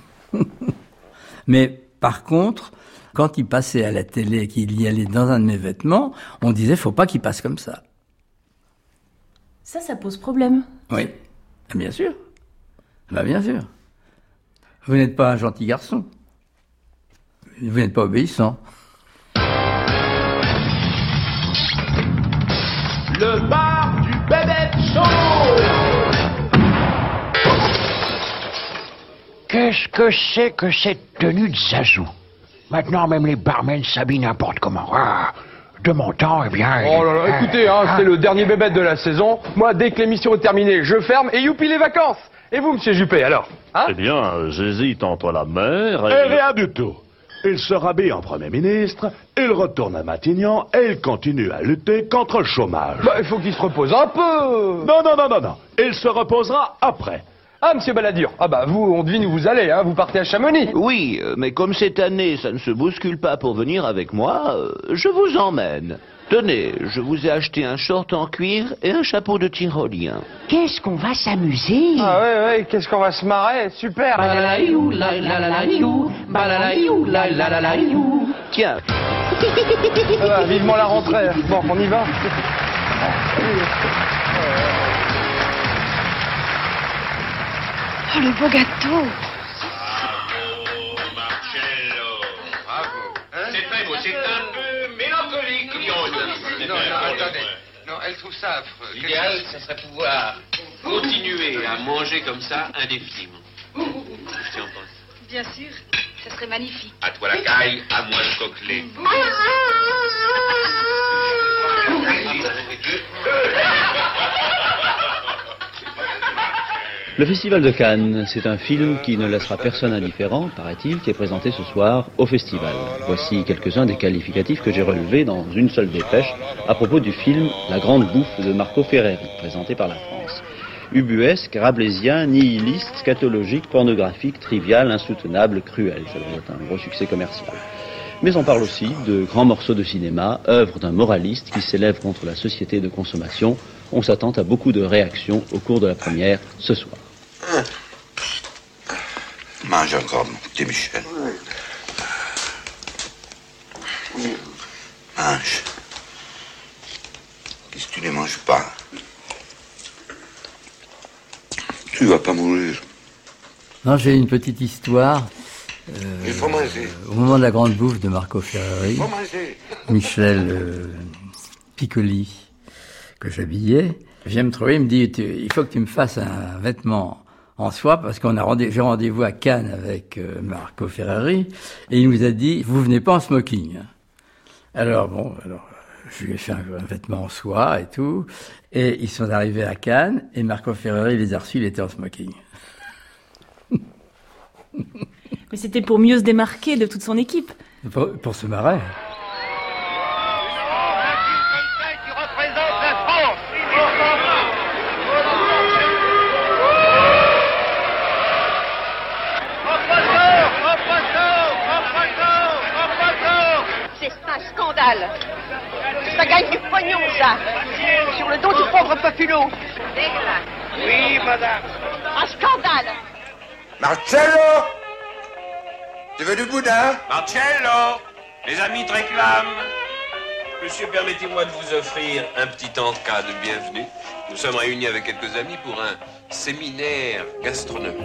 Mais par contre, quand il passait à la télé et qu'il y allait dans un de mes vêtements, on disait, faut pas qu'il passe comme ça. Ça, ça pose problème. Oui, bien sûr. Bah bien sûr. Vous n'êtes pas un gentil garçon. Vous n'êtes pas obéissant. Le bar du Bébête Show. Qu'est-ce que c'est que cette tenue de Zazou? Maintenant, même les barmen s'habillent n'importe comment. Ah, de mon temps, eh bien... Oh là là, écoutez, hein, ah. c'est le dernier Bébête de la saison. Moi, dès que l'émission est terminée, je ferme et youpi les vacances. Et vous, monsieur Juppé, alors hein? Eh bien, j'hésite entre la mer et... Et rien du tout. Il se rhabille en Premier ministre, il retourne à Matignon et il continue à lutter contre le chômage. Bah, il faut qu'il se repose un peu. Non, non, non, non, non. Il se reposera après. Ah, monsieur Balladur, ah bah vous, on devine où vous allez, hein, vous partez à Chamonix. Oui, mais comme cette année, ça ne se bouscule pas pour venir avec moi, je vous emmène. Tenez, je vous ai acheté un short en cuir et un chapeau de tyrolien. Qu'est-ce qu'on va s'amuser? Ah ouais, ouais, qu'est-ce qu'on va se marrer, super. Balalaïou, la la la la you, balalaïou, la la la la you. Tiens. Ah bah, vivement la rentrée. Bon, on y va. Oh, le beau gâteau. Bravo. Hein? C'est très beau, c'est un peu mélancolique, Lyon. Non, non, attendez. Non, elle trouve ça affreux. L'idéal, ça serait pouvoir continuer à manger comme ça indéfiniment. Qu'est-ce que tu en penses? Bien sûr, ça serait magnifique. À toi la caille, à moi le coquelet. Le Festival de Cannes, c'est un film qui ne laissera personne indifférent, paraît-il, qui est présenté ce soir au festival. Voici quelques-uns des qualificatifs que j'ai relevés dans une seule dépêche à propos du film La Grande Bouffe de Marco Ferreri, présenté par la France. Ubuesque, rabelaisien, nihiliste, scatologique, pornographique, trivial, insoutenable, cruel. Ça doit être un gros succès commercial. Mais on parle aussi de grands morceaux de cinéma, œuvre d'un moraliste qui s'élève contre la société de consommation. On s'attend à beaucoup de réactions au cours de la première ce soir. Mange encore, mon petit Michel. Mange. Qu'est-ce que tu ne manges pas? Tu vas pas mourir. Non, j'ai une petite histoire. Euh, Il faut manger. Au moment de la grande bouffe de Marco Ferreri, Il faut manger. Michel euh, Piccoli, que j'habillais, vient me trouver, il me dit, il faut que tu me fasses un vêtement en soie, parce qu'on a rendez- j'ai rendez-vous à Cannes avec euh, Marco Ferreri, et il nous a dit, vous venez pas en smoking. Alors bon, alors je lui ai fait un, un vêtement en soie et tout, et ils sont arrivés à Cannes, et Marco Ferreri les a reçus, il était en smoking. Mais c'était pour mieux se démarquer de toute son équipe. Pour, pour se marrer. C'est un scandale. Ça gagne du pognon, ça. Sur le dos du pauvre populot. Oui, madame. Un scandale. Marcello! Tu veux du boudin? Marcello, les amis te réclament. Monsieur, permettez-moi de vous offrir un petit encas de bienvenue. Nous sommes réunis avec quelques amis pour un séminaire gastronomique.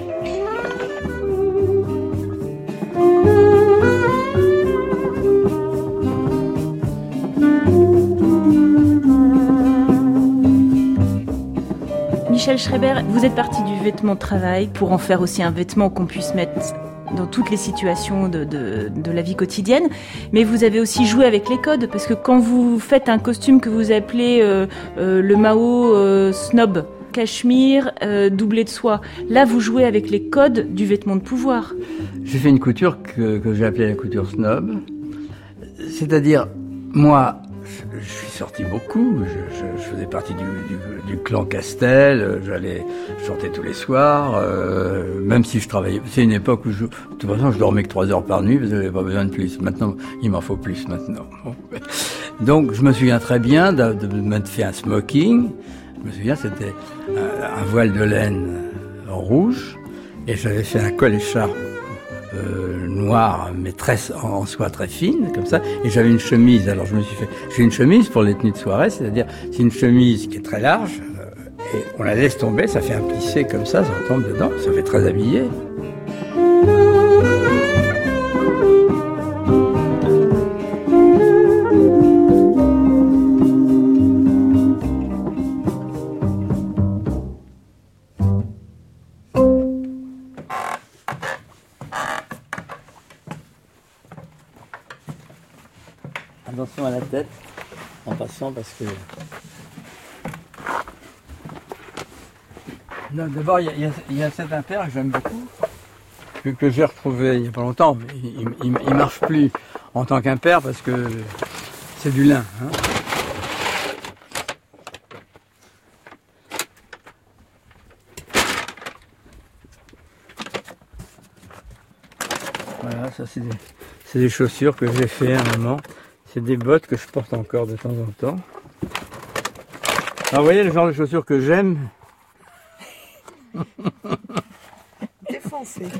Michel Schreiber, vous êtes parti du vêtement de travail pour en faire aussi un vêtement qu'on puisse mettre dans toutes les situations de, de, de la vie quotidienne, mais vous avez aussi joué avec les codes, parce que quand vous faites un costume que vous appelez euh, euh, le Mao euh, snob, cachemire, euh, doublé de soie, là vous jouez avec les codes du vêtement de pouvoir. J'ai fait une couture que, que j'ai appelée la couture snob, c'est-à-dire, moi, je, je suis sorti beaucoup, je, je, je faisais partie du, du, du clan Castel, j'allais chanter tous les soirs, euh, même si je travaillais. C'est une époque où, je, de toute façon, je dormais que trois heures par nuit, parce que j'avais pas besoin de plus. Maintenant, il m'en faut plus maintenant. Donc, je me souviens très bien de, de m'être fait un smoking. Je me souviens, c'était un, un voile de laine en rouge, et j'avais fait un col écharpe Euh, noire, mais très, en soie très fine, comme ça, et j'avais une chemise. Alors je me suis fait, j'ai une chemise pour les tenues de soirée, c'est-à-dire c'est une chemise qui est très large, euh, et on la laisse tomber, ça fait un plissé comme ça, ça retombe dedans, ça fait très habillé. à la tête en passant parce que... Non, d'abord, il y, y, y a cet impair que j'aime beaucoup, que, que j'ai retrouvé il n'y a pas longtemps, mais il ne marche plus en tant qu'impair parce que c'est du lin. Hein. Voilà, ça c'est des, c'est des chaussures que j'ai fait à un moment. C'est des bottes que je porte encore de temps en temps. Alors vous voyez le genre de chaussures que j'aime. Défoncé.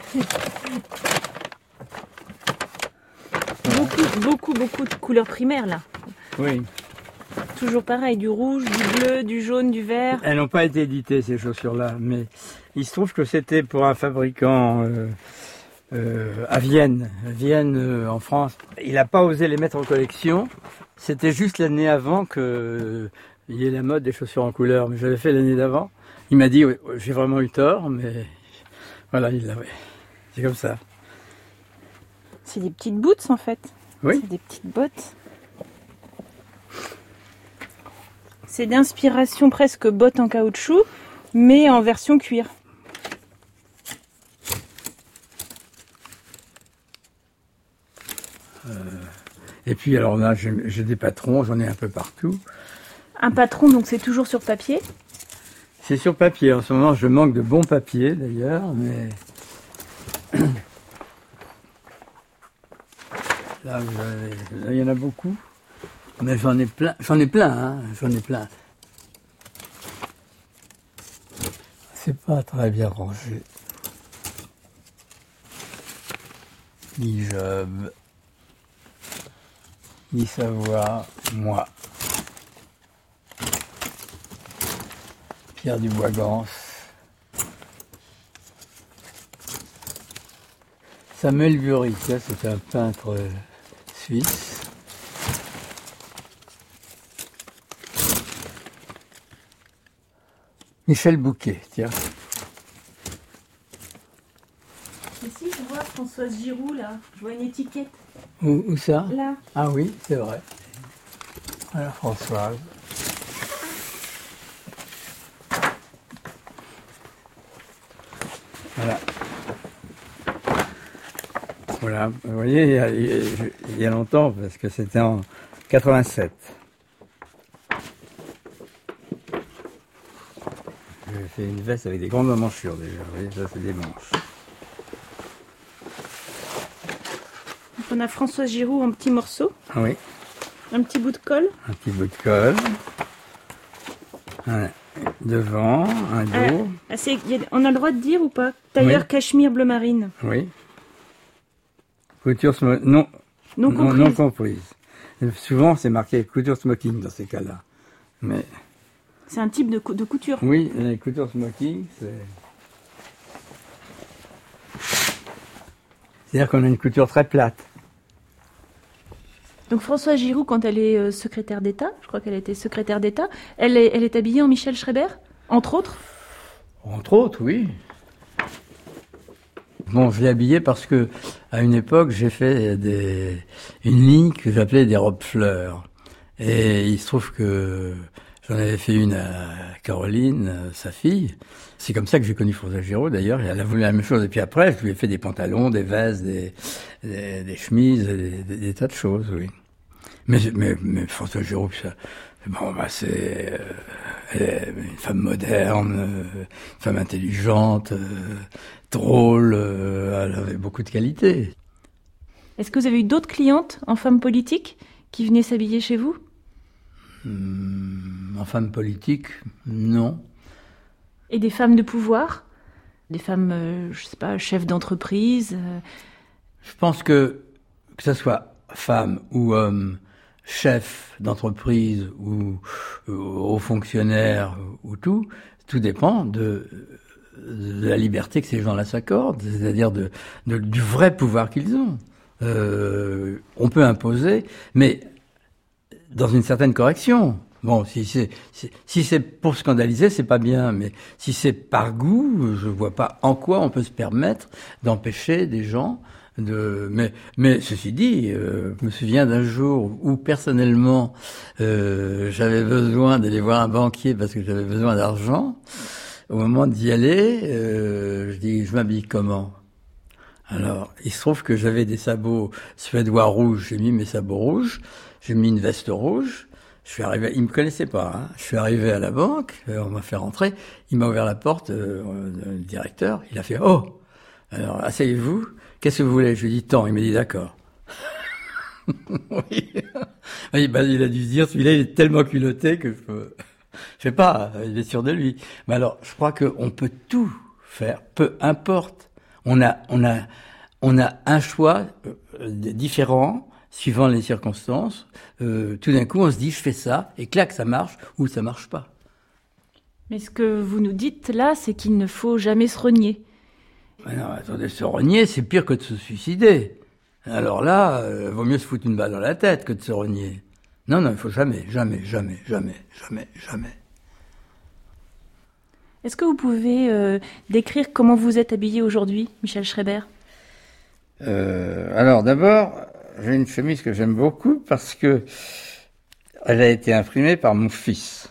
Beaucoup, beaucoup, beaucoup de couleurs primaires là. Oui. Toujours pareil, du rouge, du bleu, du jaune, du vert. Elles n'ont pas été éditées ces chaussures-là, mais il se trouve que c'était pour un fabricant euh, euh, à Vienne, à Vienne euh, en France. Il n'a pas osé les mettre en collection. C'était juste l'année avant que euh, il y ait la mode des chaussures en couleur, mais j'avais fait l'année d'avant. Il m'a dit, oui, j'ai vraiment eu tort, mais voilà, il l'a, oui. C'est comme ça. C'est des petites boots en fait. Oui. C'est des petites bottes. C'est d'inspiration presque bottes en caoutchouc, mais en version cuir. Euh, et puis alors là, j'ai, j'ai des patrons, j'en ai un peu partout. Un patron, donc c'est toujours sur papier? C'est sur papier. En ce moment, je manque de bon papier d'ailleurs, mais là, vous avez... là, il y en a beaucoup. Mais j'en ai plein, j'en ai plein, hein, j'en ai plein. C'est pas très bien rangé. Ni Job, ni Savoir, moi. Pierre Dubois-Gans. Samuel Bury, ça c'est un peintre suisse. Michel Bouquet, tiens. Ici, je vois Françoise Giroud, là. Je vois une étiquette. Où, où ça? Là. Ah oui, c'est vrai. Voilà Françoise. Voilà. Voilà, vous voyez, il y a, il y a longtemps, parce que c'était en quatre-vingt-sept. J'ai fait une veste avec des grandes manchures déjà, vous voyez, ça c'est des manches. Donc on a Françoise Giroud en petits morceaux. Ah oui. Un petit bout de colle. Un petit bout de colle. Voilà. Devant, un dos. Ah, c'est, y a, on a le droit de dire ou pas? Tailleur oui. Cachemire bleu marine. Oui. Couture smoking. Non, non, non comprise. Non comprise. Et souvent, c'est marqué couture smoking dans ces cas-là. Mais. C'est un type de, de couture. Oui, les coutures smoking, c'est. C'est-à-dire qu'on a une couture très plate. Donc Françoise Giroud, quand elle est euh, secrétaire d'État, je crois qu'elle était secrétaire d'État, elle est, elle est habillée en Michel Schreiber, entre autres? Entre autres, oui. Bon, je l'ai habillée parce que, à une époque, j'ai fait des, une ligne que j'appelais des robes fleurs. Et il se trouve que j'en avais fait une à Caroline, sa fille. C'est comme ça que j'ai connu Françoise Giroud, d'ailleurs. Elle a voulu la même chose. Et puis après, je lui ai fait des pantalons, des vestes, des, des, des chemises, des, des, des tas de choses, oui. Mais, mais, mais Françoise Giroud, ça, bon, bah, c'est euh, elle est une femme moderne, euh, une femme intelligente, euh, drôle, euh, elle avait beaucoup de qualités. Est-ce que vous avez eu d'autres clientes en femmes politiques qui venaient s'habiller chez vous? Hum, en femme politique, non. Et des femmes de pouvoir? Des femmes, euh, je sais pas, chefs d'entreprise euh... Je pense que, que ce soit femme ou homme, chef d'entreprise ou euh, haut fonctionnaire ou tout, tout dépend de, de la liberté que ces gens-là s'accordent, c'est-à-dire de, de, du vrai pouvoir qu'ils ont. Euh, on peut imposer, mais dans une certaine correction. Bon, si c'est, si, si c'est pour scandaliser, c'est pas bien, mais si c'est par goût, je vois pas en quoi on peut se permettre d'empêcher des gens de, mais, mais ceci dit, euh, je me souviens d'un jour où personnellement, euh, j'avais besoin d'aller voir un banquier parce que j'avais besoin d'argent. Au moment d'y aller, euh, je dis, je m'habille comment? Alors, il se trouve que j'avais des sabots suédois rouges. J'ai mis mes sabots rouges. J'ai mis une veste rouge. Je suis arrivé, il me connaissait pas, hein. Je suis arrivé à la banque, on m'a fait rentrer, il m'a ouvert la porte, euh, le directeur, il a fait « Oh !» Alors, asseyez-vous, qu'est-ce que vous voulez? Je lui ai dit « Tant », il m'a dit « D'accord ». Oui. Oui, ben, il a dû se dire, celui-là, il est tellement culotté que je peux... Je sais pas, il est sûr de lui. Mais alors, je crois qu'on peut tout faire, peu importe. On a, on a, on a un choix euh, différent, suivant les circonstances, euh, tout d'un coup, on se dit, je fais ça, et clac, ça marche, ou ça marche pas. Mais ce que vous nous dites là, c'est qu'il ne faut jamais se renier. Mais non, attendez, se renier, c'est pire que de se suicider. Alors là, euh, vaut mieux se foutre une balle dans la tête que de se renier. Non, non, il faut jamais, jamais, jamais, jamais, jamais, jamais. Est-ce que vous pouvez euh, décrire comment vous êtes habillé aujourd'hui, Michel Schreiber? euh, Alors d'abord... J'ai une chemise que j'aime beaucoup parce que elle a été imprimée par mon fils.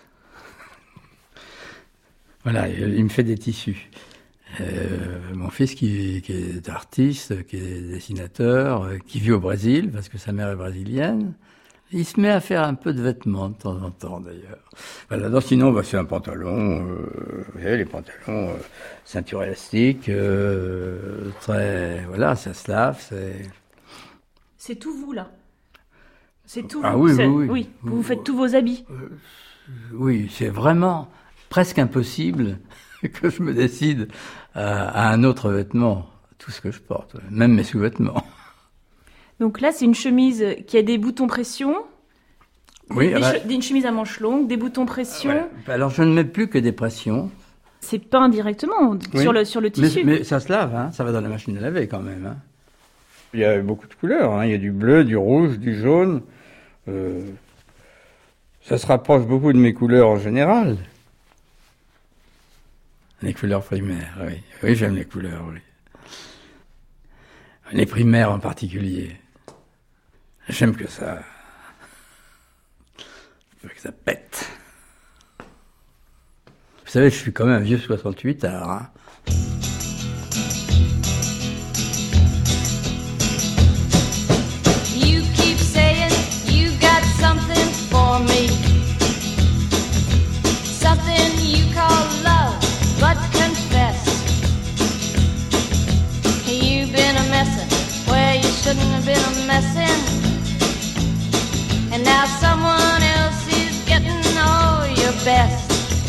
Voilà, il me fait des tissus. Euh, mon fils qui, qui est artiste, qui est dessinateur, qui vit au Brésil parce que sa mère est brésilienne. Il se met à faire un peu de vêtements de temps en temps d'ailleurs. Voilà, donc sinon bah, c'est un pantalon, euh, vous savez les pantalons, euh, ceinture élastique, euh, très, voilà, ça se lave, c'est... C'est tout vous, là. C'est tout ah, vous. Oui, c'est... oui, oui. Oui, vous, vous faites tous vos habits. Euh, oui, c'est vraiment presque impossible que je me décide à, à un autre vêtement. Tout ce que je porte, même mes sous-vêtements. Donc là, c'est une chemise qui a des boutons pression. Oui, des bah, che- une chemise à manches longues, des boutons pression. Ouais. Alors, je ne mets plus que des pressions. C'est peint directement Oui. sur, le, sur le tissu. Mais, mais ça se lave, hein. Ça va dans la machine à laver quand même, hein. Il y a beaucoup de couleurs, hein. Il y a du bleu, du rouge, du jaune. Euh, ça se rapproche beaucoup de mes couleurs en général. Les couleurs primaires, oui. Oui, j'aime les couleurs, oui. Les primaires en particulier. J'aime que ça... que ça pète. Vous savez, je suis quand même un vieux soixante-huit, alors, hein. Shouldn't have been a messin', and now someone else is getting all your best.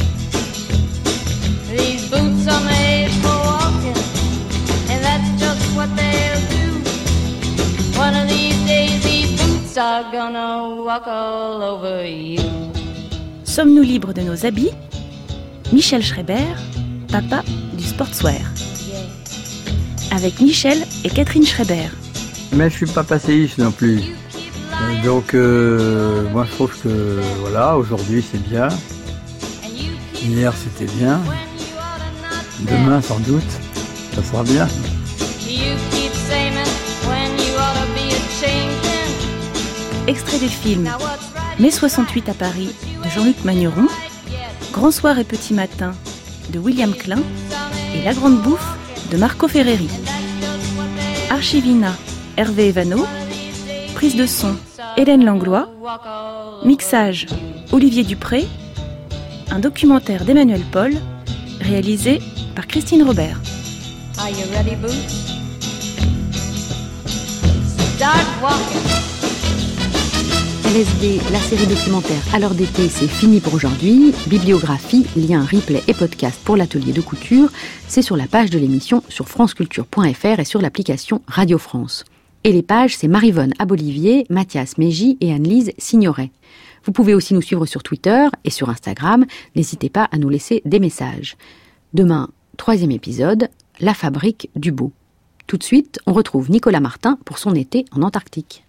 These boots are made for walking, and that's just what they'll do. One of these days these boots are gonna walk all over you. Sommes-nous libres de nos habits? Michel Schreiber, papa du sportswear. Avec Michel et Catherine Schreiber. Mais je suis pas passéiste non plus. Euh, donc, euh, moi je trouve que, voilà, aujourd'hui c'est bien. Hier c'était bien. Demain sans doute, ça sera bien. Extrait des films Mai soixante-huit à Paris de Jean-Luc Magneron, Grand soir et petit matin de William Klein et La grande bouffe de Marco Ferreri. Archivina, Hervé Evano. Prise de son, Hélène Langlois. Mixage, Olivier Dupré. Un documentaire d'Emmanuel Paul, réalisé par Christine Robert. Are you ready, Boots? Start walking. L S D, la série documentaire À l'heure d'été, c'est fini pour aujourd'hui. Bibliographie, liens, replay et podcast pour l'atelier de couture, c'est sur la page de l'émission sur franceculture point f r et sur l'application Radio France. Et les pages, c'est Marivonne Abolivier, Mathias Mégy et Anne-Lise Signoret. Vous pouvez aussi nous suivre sur Twitter et sur Instagram. N'hésitez pas à nous laisser des messages. Demain, troisième épisode, La fabrique du beau. Tout de suite, on retrouve Nicolas Martin pour son été en Antarctique.